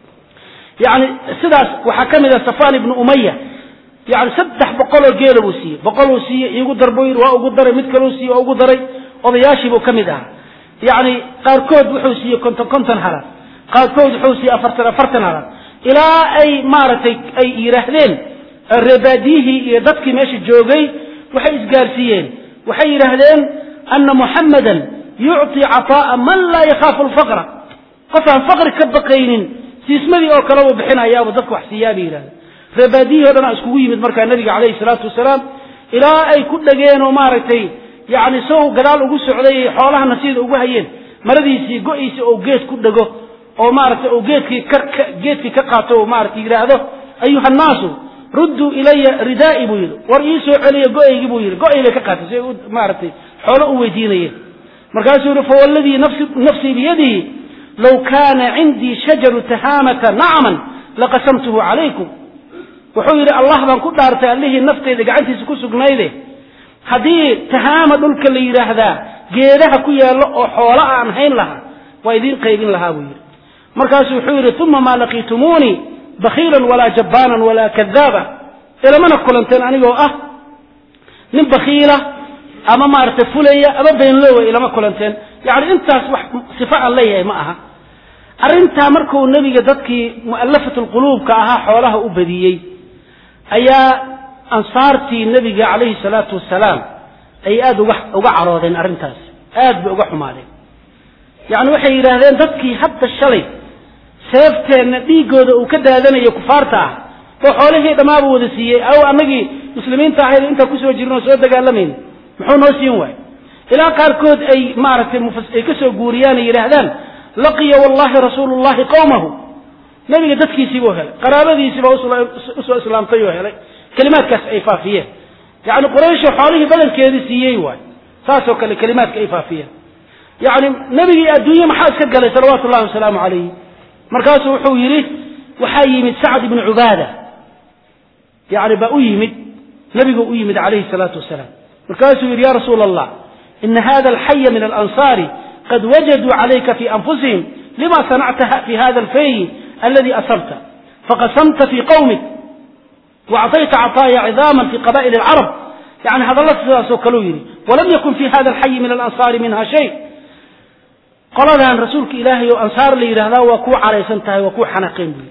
يعني سداس وحكمه صفوان بن أمية يعني سدح بقولو جيلو سي بقولو سي يقدر بوير وأقدر مثلو سي وأقدر وضياشي بكمدها يعني قاركود وحوسي كنت كنت هلا قاركود وحوسي أفرتنا أفرتنا هلا ilaa ay maaragtay ay yidhaahdeen reebaadiyihii iyo dadkii meesha joogay waxay isgaarsiiyeen waxay yidhaahdeen ana muxammadan yucطi caطaa'a man laa yakhaafu alfaqra qof aan faqri ka baqaynin siismadii oo kale uu bixinayaaba dadku wax siiyaa bay yidhahdeen reebaadiyihii o dhan aa iskugu yimid markaa nabiga calayhi salaatu wasalaam ilaa ay ku dhageen oo maaragtay yani sow gadaal ugu socday xoolaha nasiida ugu hayeen maradiisii go-iisii oo geed ku dhego oo maaragtay oo geedkii geedkii ka qaato oo maaragtay yidhaahdo ayuha nnaasu rudduu ilaya ridaa'i buu yidhi war ii soo celiya go-aygii buu yidhi go-ay bay ka qaatay si maaragtay xoolo u weydiinayeen markaasuu yihi fawalladii nafsii biyadihi low kaana cindii shajaru tahaamata nacman laqasamtuhu calaykum wuxuu yidhi allah baan ku dhaartay allihii nafteyda gacantiisa ku sugnayde haddii tahaama dhulka la yidhaahdaa geedaha ku yaallo oo xoolo aan hayn lahaa waa idiin qaybin lahaa buu yidhi markaasuu wuxuu yidhi uma maa laqiitumuunii bakiilan walaa jabbaanan walaa kadaaba ilamana kulanteen anigoo ah nin bakiila ama maaragtay fulaya ama beenloowa ilama kulanteen yani intaas wax sifa aan leeyahay ma aha arrintaa markuu nebiga dadkii mu'allafatu lquluubka ahaa xoolaha u badiyey ayaa ansaartii nebiga calayhi salaatu wasalaam ay aada uga uga caroodeen arrintaas aad bay uga xumaadeen yani waxay yidhaahdeen dadkii hadda shalay seefteenna dhiigooda uu ka daadanayo kufaarta ah oo xoolihii dhammaaba wada siiyey aw annagii muslimiinta ahayd intaa kusoo jirno oo soo dagaalamayna muxuu noo siin waay ilaa qaarkood ay maaragtay ay ka soo guuriyaan ay yidhaahdaan laqiya wallahi rasuulu llahi qawmahu nebiga dadkiisiibuu helay qaraabadiisiiba usoo islaamtay oo helay kelimaadkaas ay faafiyeen yani quraysho xoolihii badankeedii siiyey waay saasoo kale kelimaadka ay faafiyeen yani nebigii adduunye maxaa iska galay salawaatu llahi wasalaamu calayhi markaasuu wuxuu yidhi waxaa yimid sacd ibnu cubaada yani baa u yimid nebigu u yimid calayhi salaatu wasalaam markaasuu yidhi ya rasuula allah ina hada alxaya min alansaari qad wajaduu calayka fi anfusihim lima sanacta fi hada alfayi aladi asabta faqasamta fi qawmik waacطayta caطaaya cidaaman fi qaba'il alcarab yani hadalla sidaasoo kaleu yidhi walam yakun fi hada alxayi min alansaari minha shay qoladan rasuulka ilaahay oo ansaar la yidhaahdaa waa kuu caraysan tahay waa kuu xanaaqeen buyi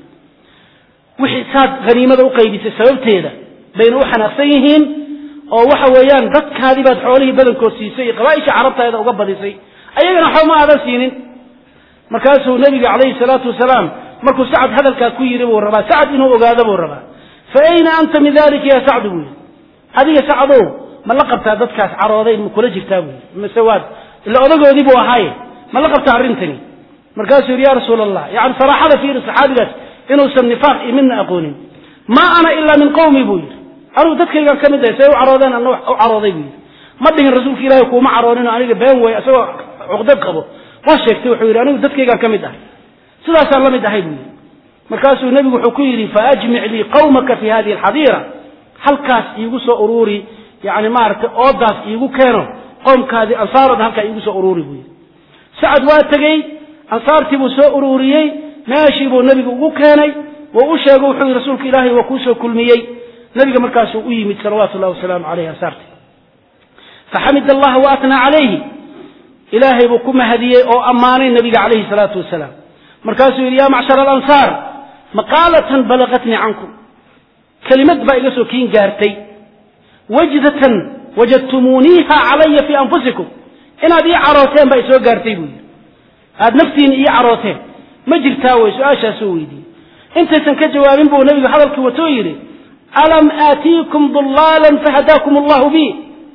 wixii saad haniimada u qaybisay sababteeda bayna u xanaaqsan yihiin oo waxa weeyaan dadkaadii baad xoolihii badankood siisay iyo qabaaisha carabtaeda uga badisay ayagana waxba ma aadan siinin markaasuu nebiga calayhi salaatu wasalaam markuu sacad hadalkaa ku yidhi buu rabaa sacad inuu ogaado buu rabaa fa ayna anta min dalika ya sacdu buu yidhi adiga sacdow ma la qabtaa dadkaas carooday ma kula jirtaa buu yidhi mise waad ila odagoodii buu ahaaye ma la qabtaa arrintani markaasuu yidhi ya rasuula allah yani saraaxada fiiri saxaabigaas inuusan nifaaq iyo midna aqoonin maa ana ilaa min qawmi buu yidhi anugu dadkaygaan ka mid ahay say u caroodeen ana u carooday buu yidhi ma dhihin rasuulka ilaahay kuuma caroonin oo aniga been way isagoo cuqdad qabo waa sheegtay wuxuu yidhi anigu dadkaygaan ka mid ahay sidaasaan la mid ahay buu yidhi markaasuu nebigu wuxuu ku yidhi faajmic lii qawmaka fi hadihi alxadiira halkaas iigu soo uruuri yani maaragtay oodaas iigu keeno qowmkaadii ansaarooda halkaa iigu soo uruuri buu yidhi sacad waa tegey ansaartii buu soo uruuriyey meeshii buu nebigu ugu keenay wuu u sheego wuxuu yidhi rasuulka ilaahay waa kuu soo kulmiyey nebiga markaasuu u yimid salawaatu llahi wasalaamu caleyhi ansaartii faxamid allaha waatnaa calayhi ilaahay buu ku mahadiyey oo ammaanay nebiga calayhi salaatu wasalaam markaasuu yidhi ya macshara alansaar maqaalatan balagatnii cankum kelimad baa iga soo kiin gaartay wajdatan wajadtumuuniiha calaya fii anfusikum inaad ii carooteen baa isoo gaartay buu yidhi aada naftiina ii carooteen ma jirtaa way su-aashaasuu weydiiyey intaysan ka jawaabin buu nebigu hadalkii watoo yidhi alam aatiikum dulaalan fahadaakum allahu bi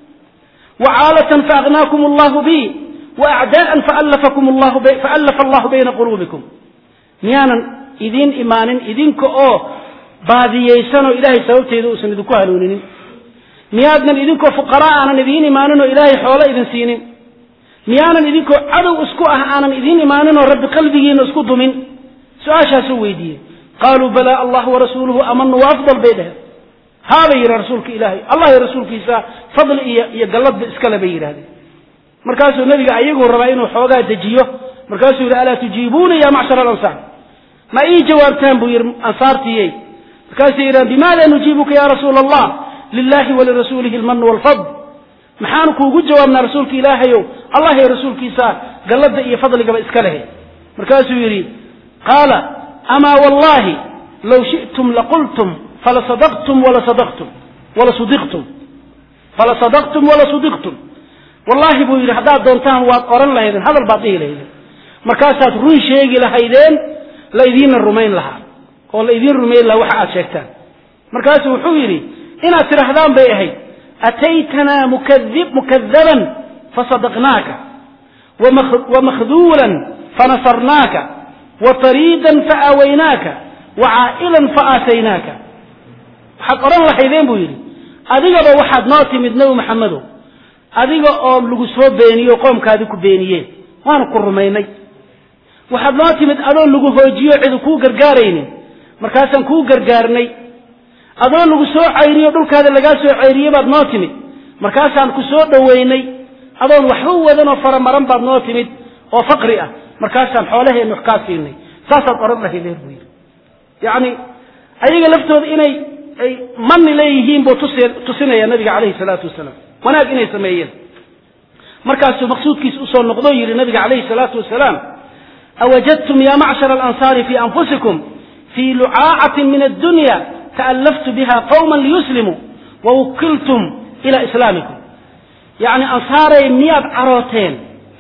wacaalatan faaghnaakum allahu bi waacdaa'an faallafakum allahu faallafa allahu bayna quluubikum miyaanan idiin imaanin idinka oo baadiyeysanoo ilaahay sababteeda uusan idinku hanuuninin miyaadnan idinkoo fuqaraa aanan idiin imaanin oo ilaahay xoolo idin siinin miyaanan idinkoo cadow isku ah aanan idiin imaanin oo rabbi qalbigiina isku dumin su-aashaasuu weydiiyey qaaluu balaa allah warasuuluhu amanu waafdal bay dhaheen haabay yidhaha rasuulka ilaahay allah iyo rasuulkiisa fadli iyo iyo galladba iskale bay yidhahdeen markaasuu nebiga ayaguu rabaa inuu xoogaa dejiyo markaasuu yidhi alaa tujiibuuna ya macshara alansaar ma ii jawaabtaan buu yidhi ansaartiyey markaasuu yidhahan bimaada nujiibuka ya rasuula allah lilahi walirasuulihi almanu walfadl maxaanu kuugu jawaabnaa rasuulka ilaahayow allah iyo rasuulkiisa galladda iyo fadligaba iska lehe markaasuu yidhi qaala amaa wallahi لو شئتم لقلتم فلصدقتم ولا صدقتم ولا صدقتم فلصدقتم ولا صدقتم والله بو يري حدا دونتان واد اورن لهيدن هذا الباطي لهيدن markaasaad run sheegi lahaydeen la idin rumayn lahaa oo la idin rumayn lahaa waxa aad sheegtaan markaas wuxuu yiri inaad tirahdaan bay ahayd ataytana mukaththib mukaththaban fasadaqnaaka wa makhdulan fanasarnaaka wa taridan fa'awaynaaka wa 'a'ilan fa'ataynaaka waxaad oran lahaydeen buu yiri adigaba waxaad noo timid nabi maxamedo adiga oo lagu soo beeniyo qoomkaadi ku beeniyeen waan ku rumaynay waxaad noo timid adoo lagu hoojiyo cid ku gargaaraynin markaasaan ku gargaarnay adoo lagu soo cayriyo dhulkaada laga soo cayriyay baad noo timid markaasaan ku soo dhaweynay adoon waxba wadan oo faramaran baad noo timid oo faqri ah markaasaan xoolaheena wax ka siinay saasaad oran lahaydeen buu yiri yaani ayaga laftooda inay ay man leeyihiin buu tusinaya nabiga kaleey salaatu wasalaam wanaag inay sameeyeen markaas maqsuudkiis u soo noqdo yiri nabiga kaleey salaatu wasalaam awajadtum ya ma'shar al-ansar fi anfusikum fi lu'a'atin min ad-dunya ta'allaftu biha qauman liyuslimu wa ukiltum ila islamikum yani ansaaray miyad aroteen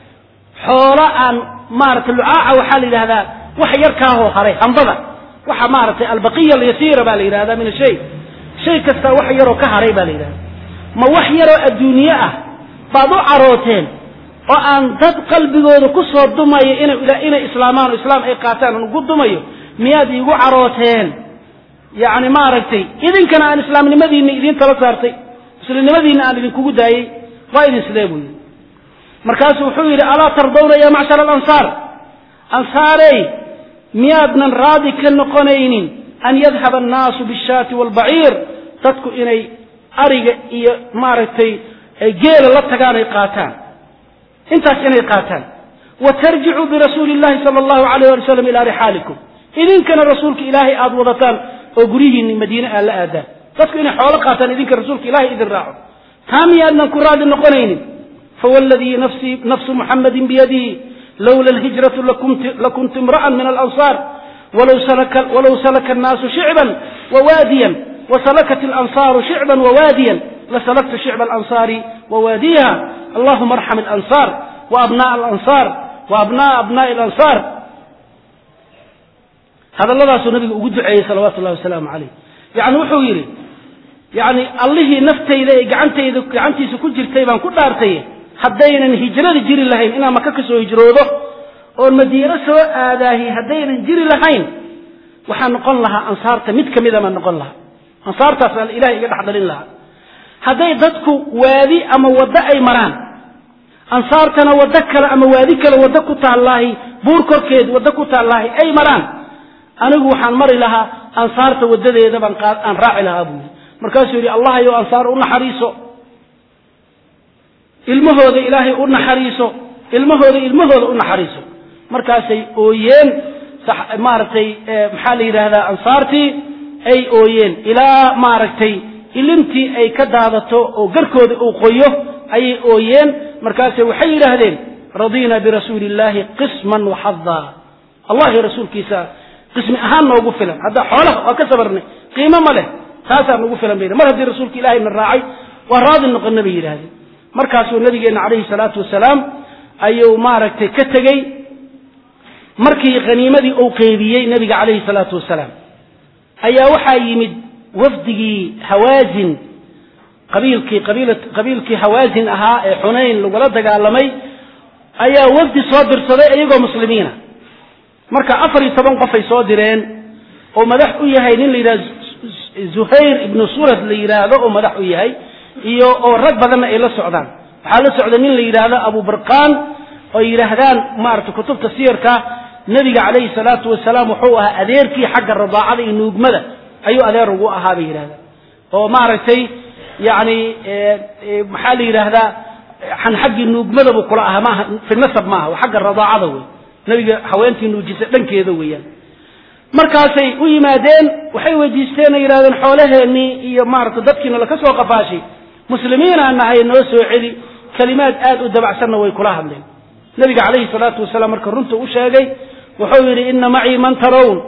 xoola aan maartay lu'a'a waxa la yiraahdaa wax yar ka hoo haray hambada waxa maartay al-baqiya al-yasira baa la yiraahdaa min shay shay kasta wax yar oo ka haray baa la yiraahdaa ma wax yar oo adduunyo ah baad u arooteen oo aan dad qalbigooda ku soo dumayo inay inay islaamaan islaam ay qaataan oo ugu dumayo miyaad igu arooteen yaani ma aragtay idinkana aan islaamnimadiina idin tala saartay muslimnimadiina aan idin kugu daayay waa idin sleebuy markaas wuxuu yiri ala tardawna ya ma'shar al-ansar ansaaray miyaadnan raadi ka noqonaynin an yadhhab an-nas bish-shati wal-ba'ir dadku inay ariga iyo ma aragtay ay geel la tagaan ay qaataan intaas inay qaataan wa tarji'u bi rasuulillahi sallallahu alayhi wa sallam ila rihalikum idinkana rasuulka ilaahi aad wadataan oo gurihiina madiina aad la aadaan dadku inay xoolo qaataan idinka rasuulka ilaahi idin raaco taamiyaadna ku raadi noqonaynin fa walladhi nafsi nafsu muhammadin bi yadihi lawla al-hijratu lakum lakum imra'an min al-ansar ولو سلك ولو سلك الناس شعبا وواديا وسلكت الأنصار شعبا وواديا لسلكت شعب الأنصار وواديها اللهم ارحم الأنصار وأبناء الأنصار وأبناء أبناء الأنصار هذا الله رسول النبي وجد عليه صلوات الله وسلامه عليه يعني وحويري يعني الله نفتي إذا قعنتي إذا قعنتي سكوت جرتي بان كل أرتي حدينا هجرة جري لهين إنا ما كسو هجروده والمدينة سواء هذه حدينا جري لهين وحن نقول لها أنصار تمد كمذا ما نقول لها أنصار تسأل إلهي قد حضرين لها هذي ضدكو وادي أما ودأ أي مران أنصارتنا ودكر أما واديك ودكو الله بوركر كيد ودكو الله أي مران أنا وحن مر لها أنصارت ودد إذا بن قال أن راعي لها أبوي مركز يري الله يو أنصار أن حريصه المهود إلهي أن حريصه المهود المهود أن حريصه مركز أوين صح مارتي محلي هذا أنصارتي أي أوين إلى مارتي ilintii ay ka daadato oo garkooda uu qoyo ay ooyeen markaas waxay yiraahdeen radina bi rasuulillahi qisman wa hadda allah rasuulkiisa qismi ahaan noogu filan hada xoolaha oo ka sabarnay qiimo ma leh taasa noogu filan bay mar hadii rasuulka ilaahay na raacay waa raadi noqon nabi yiraahdeen markaas uu nabigeena kaleey salaatu wasalaam ayuu maaragtay ka tagay markii qaniimadii uu qeybiyay nabiga kaleey salaatu wasalaam ayaa waxa yimid وفدي هوازن قبيلكي قبيلة قبيلكي هوازن أها حنين ولا دجالمي أيا وفدي صادر صدق أيجو مسلمين مركا أفري طبعا قفي صادرين ومدح وياهي اللي زهير ابن سورة اللي يراده ومدح وياهي إيو الرد بدنا إلى السعودان حال السعودان اللي يراده أبو برقان ويراهدان ما أعرف كتب تفسير كا نبي عليه الصلاة والسلام وحوها أديركي حق الرضاعة إنه جمله أيو أدير رجوع هذا يراهد هو ما رأيتي يعني محل يراهد حن حق إنه جمله بقراءها ما في النسب معه وحق الرضاعة ذوي نبي حوانتي إنه جسد لنك ذويا مركزي ويمادين وحيو جيستين يراهد حوله إني ما رتضبكنا لك سوق فاشي مسلمين أن هاي الناس وعلي كلمات آد ودبع سنة ويكلها من نبي عليه الصلاة والسلام مركرنت وشاقي وحوري إن معي من ترون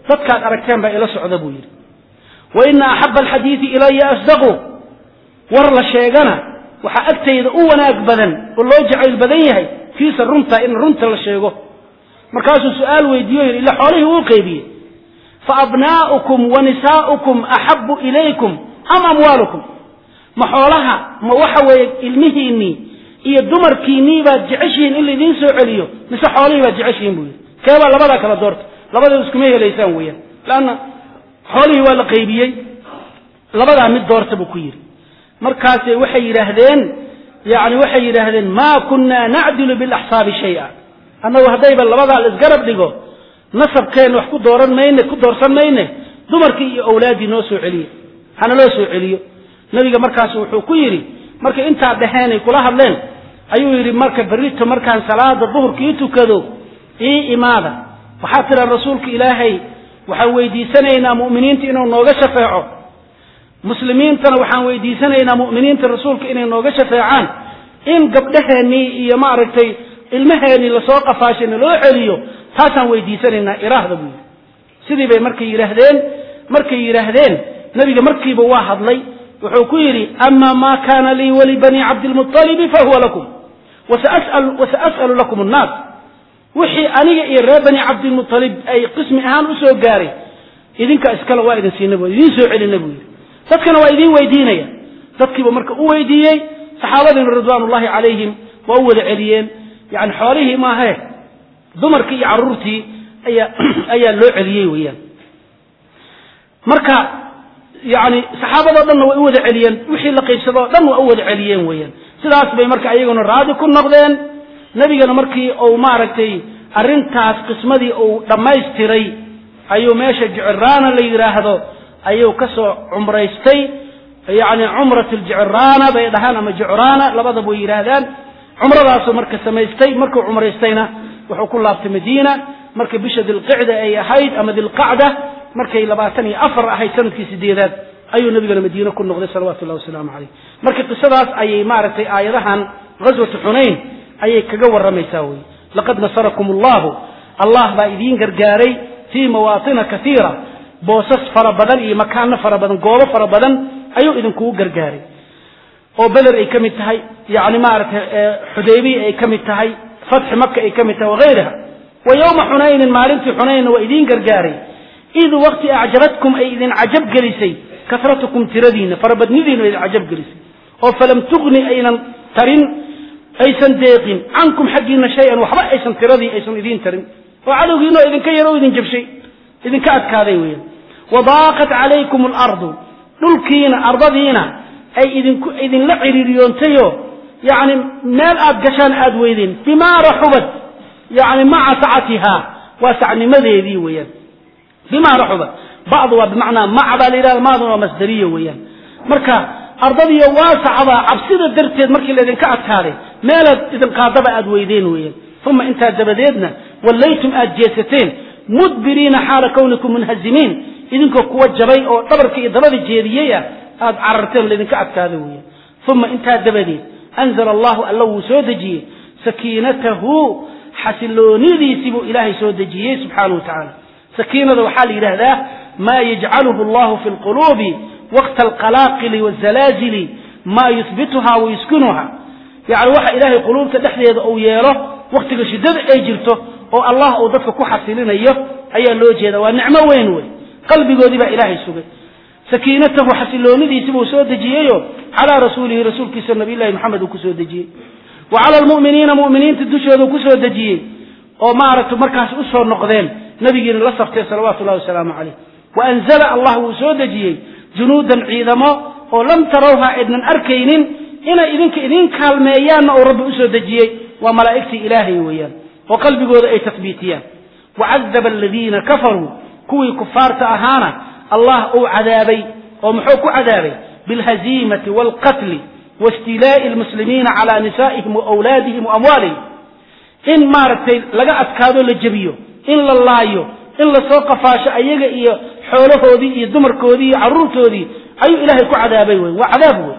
dadkaad aragteen baa ila socda buu yidhi wa ina axaba alxadiidi ilaya asdaqu war la sheegana waxaa agtayda u wanaag badan oo loo jacayl badan yahay kiisa runta in runta la sheego markaasuu su-aal weydiiyo yidhi ila xoolihii wuu qaybiyey fa abnaa'ukum wa nisaa'ukum axabu ilaykum am amwaalukum ma xoolaha ma waxa weeye ilmihiinnii iyo dumarkiinnii baad jeceshihiin in laidiin soo celiyo mise xoolihii baad jeceshihiin buu yidhi keebaa labadaa kala doorta labada iskuma helaysaan weeyaan laanna xoolihii waa la qaybiyey labadaa mid doorta buu ku yidhi markaase waxay yidhaahdeen yani waxay yidhaahdeen maa kunna nacdilu bilaxsaabi shaya annagu haddayba labadaa la isgarab dhigo nasabkeenna wax ku dooran mayne ku doorsan mayne dumarkii iyo awlaaddii noo soo celiye hana loo soo celiyo nabiga markaasu wuxuu ku yidhi markay intaa dhexeenay kula hadleen ayuu yidhi marka berrito markaan salaada duhurkii tukado ii imaada waxaa tiraa rasuulka ilaahay waxaan weydiisanaynaa mu'miniinta inuu nooga shafeeco muslimiintana waxaan weydiisanaynaa mu'miniinta rasuulka inay nooga shafeecaan in gabdhaheennii iyo maaragtay ilmaheennii lasoo qafaashayna loo celiyo taasaan weydiisanaynaa iraahda buu yidhi sidii bay markay yidhaahdeen markay yidhaahdeen nabiga markiiba waa hadlay wuxuu ku yidhi ama ma kana lii walibani cabdilmuطalibi fahuwa lakum wasaas'alu lakum annaas wixii aniga iyo reer bani cabdilmuطalib ay qismi ahaan u soo gaaray idinka iskale waa idin siina bu idiin soo celina buu yidhi dadkana waa idiin weydiinaya dadkiiba marka u weydiiyey saxaabadiina ridwaan ullahi calayhim waa u wada celiyeen yani xoolihii maahe dumarkii iyo carruurtii ayaa ayaa loo celiyey weeyaan marka yani saxaabadoo dhanna way u wada celiyeen wixii la qaybsadoo dhan waa u wada celiyeen weeyaan sidaas bay marka ayaguna raadi ku noqdeen nebigana markii uu maaragtay arrintaas qismadii uu dhammaystiray ayuu meesha jiciraana la yidhaahdo ayuu ka soo cumraystay yani cumrat aljiciraana bay dhahaan ama jicraana labadaba way yidhaahdaan cumradaasuu marka samaystay markuu cumraystayna wuxuu ku laabtay madiina marka bisha dilqicda ay ahayd ama dilqacda markay labaatan iyo afar ahayd sanadkii sideedaad ayuu nabigana madiine ku noqday salawatu llahi wasalaamu caleyh marka qisadaas ayay maaragtay aayadahan ghaswatu xunayn ayay kaga warramaysaa wey laqad nasarakum allahu allah baa idiin gargaaray fii mawaatina kaiira boosas fara badan iyo makaano fara badan goobo fara badan ayuu idinkugu gargaaray oo beder ay ka mid tahay yani maaragtay xudaybiya ay ka mid tahay fatxi maka ay ka mid tahay wagayriha wa yowma xunaynin maalintii xunaynna waa idiin gargaaray id waqti acjabatkum ay idin cajab gelisay kasratukum tiradiina farabadnidiina idin cajab gelisay oo falam tugni aynan tarin aysan deeqin cankum xaggiina shay-an waxba aysan tiradii aysan idiin tarin oo cadowgiinoo idinka yaro idin jabshay idinka adkaaday weeyaan wadaaqat calaykum alardu dhulkiina ardadiina ay idinku idinla ciriiriyoontayoo yani meel aad gashaan aad weydeen bimaa raxubat yani maca sacatiha waa sacnimadeedii weeyaan bimaa raxubat bacdu waa bimacnaa maca baa la yidhahda maadun waa masdariya weeyaan marka ardadiiyo waasacda cabsida darteed markii laydinka adkaaday meelaad idin qaadaba aad weydeen weeyaan uma intaa dabadeedna wallaytum aad jeesateen mudbiriina xaala kawnikum munhazimiin idinkoo kuwa jabay oo dhabarka iyo dabada jeediyey ah aad cararteen laydinka adkaaday weeyaan uma intaa dabadeed anzala allahu alla wuu soo dejiyey sakiinatahu xasiloonidiisii buu ilaahay soo dejiyey subxaanahu wa tacaala sakiinada waxaa la yidhaahdaa maa yajcaluhu allahu fi lquluubi waqta alqalaaqili wazalaazili maa yuhbituha wayuskinuha yani waxa ilaahay quluubta dhexdeeda uu yeelo waktiga shiddada ay jirto oo allah uu dadka ku xasilinayo ayaa loo jeeda waa nicmo weyn wey qalbigoodii baa ilaahay sugay sakiinatahu xasiloonidiisi buu soo dejiyeyo calaa rasuulihi rasuulkiisa nabiyllahi maxamed uu ku soo dejiyey wa cala almu'miniina mu'miniinta dushooda ku soo dejiyey oo maaragta markaas u soo noqdeen nabigiina la saftay salawaatu llahi wasalaamu caleyh wa anzala allah wuu soo dejiyey junuudan ciidamo oo lam tarawha idnan arkaynin inay idinka idiin kaalmeeyaanna uu rabbi usoo dejiyey waa malaa'igtii ilaahay weeyaan oo qalbigooda ay tasbiitiyaan wacadaba aladiina kafaruu kuwii kufaarta ahaana allah uu cadaabay oo muxuu ku cadaabay bilhaziimati waalqatli waistilaa'i almuslimiina calaa nisaa'ihim waawlaadihim waamwaalihim in maaragtay laga adkaado la jebiyo in la laayo in lasoo qafaasho ayaga iyo xoolahoodii iyo dumarkoodii iyo carruurtoodii ayuu ilaahay ku cadaabay wey waa cadaab wey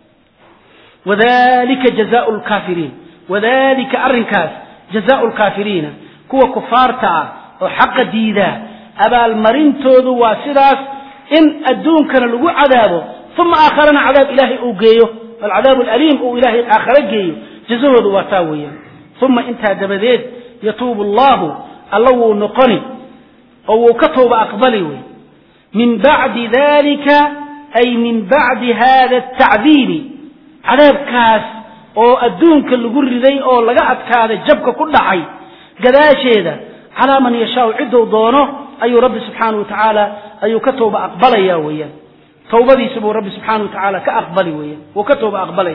wadalika jazaau lkaafiriin wadalika arrinkaas jazaau lkaafiriina kuwa kufaarta ah oo xaqa diidaa أبا المرين تودوا واسداس إن أدون كان لقو عذابه ثم آخرنا عذاب إلهي أوجيه والعذاب الأليم أو إلهي آخر جيه جزوه وتاويا ثم انت دبديت يتوب الله الله نقني أو كتب أقبله من بعد ذلك أي من بعد هذا التعذيب عذاب كاس أو أدون كل جر ذي أو لقعت كهذا جبك كل عي قداش هذا على من يشاء عده ضانه أي رب سبحانه وتعالى أي كتب أقبله يا ويا توبة يسبو رب سبحانه وتعالى كأقبله ويا وكتب أقبله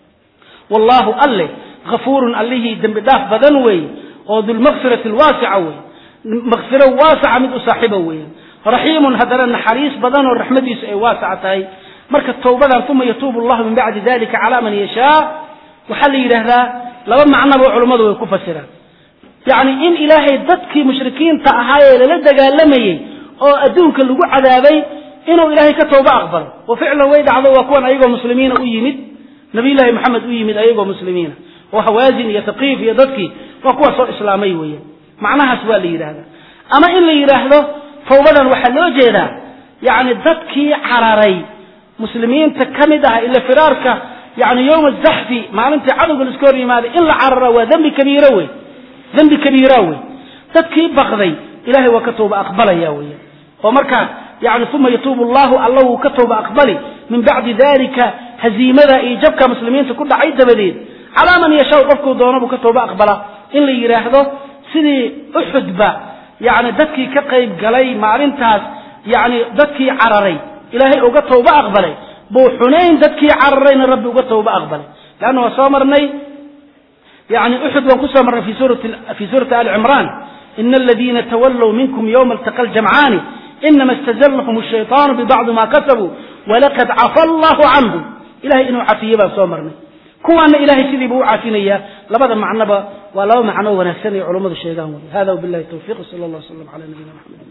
والله الله غفور الله دم بداف بدنوي أو ذو المغفرة الواسعة وي مغفرة واسعة من صاحبه وي رحيم هذا حريص بدن والرحمة يسأي واسعة هاي مركز توبة ثم يتوب الله من بعد ذلك على من يشاء وحل يرهذا لما عنا بعلماء ويكفسره يعني إن إلهي ضدك مشركين تأهاي للدى قال لمي أو أدونك اللي عذابي إنه إلهي كتوبة أقبل وفعلا ويد عضو وكون أيضا مسلمين أيمد نبي الله محمد أيمد أيضا مسلمين وهوازن يتقيف يضدك وكون صور إسلامي ويا معناها سؤال لي هذا أما إن لي له توبة وحلو جيدا يعني ضدك عراري مسلمين تكمدها إلا فرارك يعني يوم الزحف ما أنت عدو الاسكوري ماذا إلا عرر وذنب كبيروي ذنب كبيروي ضدك بغضي إلهي وكتوب أقبل ياوي ومركا يعني ثم يتوب الله الله كتوب أقبلي من بعد ذلك هزيمة إيجابك مسلمين تكون عيد بديد على من يشاء قفك ودونه كتوب أقبله إن اللي يراهده سيدي أحد با يعني ذاتكي كقيب قلي معرنتاس يعني ذاتكي عرري إلهي وكتوب أقبلي بو حنين ذاتكي عررين الرب وكتوب أقبلي لأنه صامرني يعني أحد وانقصة مرة في سورة, في سورة آل عمران إن الذين تولوا منكم يوم التقى الجمعان إنما استزلهم الشيطان ببعض ما كسبوا ولقد عفى الله عنهم إلهي إنه عفيبا صامرني كوان إلهي سيدي بو عافينيا لبدا معنبا ولو معنوه ونسني علوم الشيطان هذا وبالله التوفيق صلى الله عليه وسلم على نبينا محمد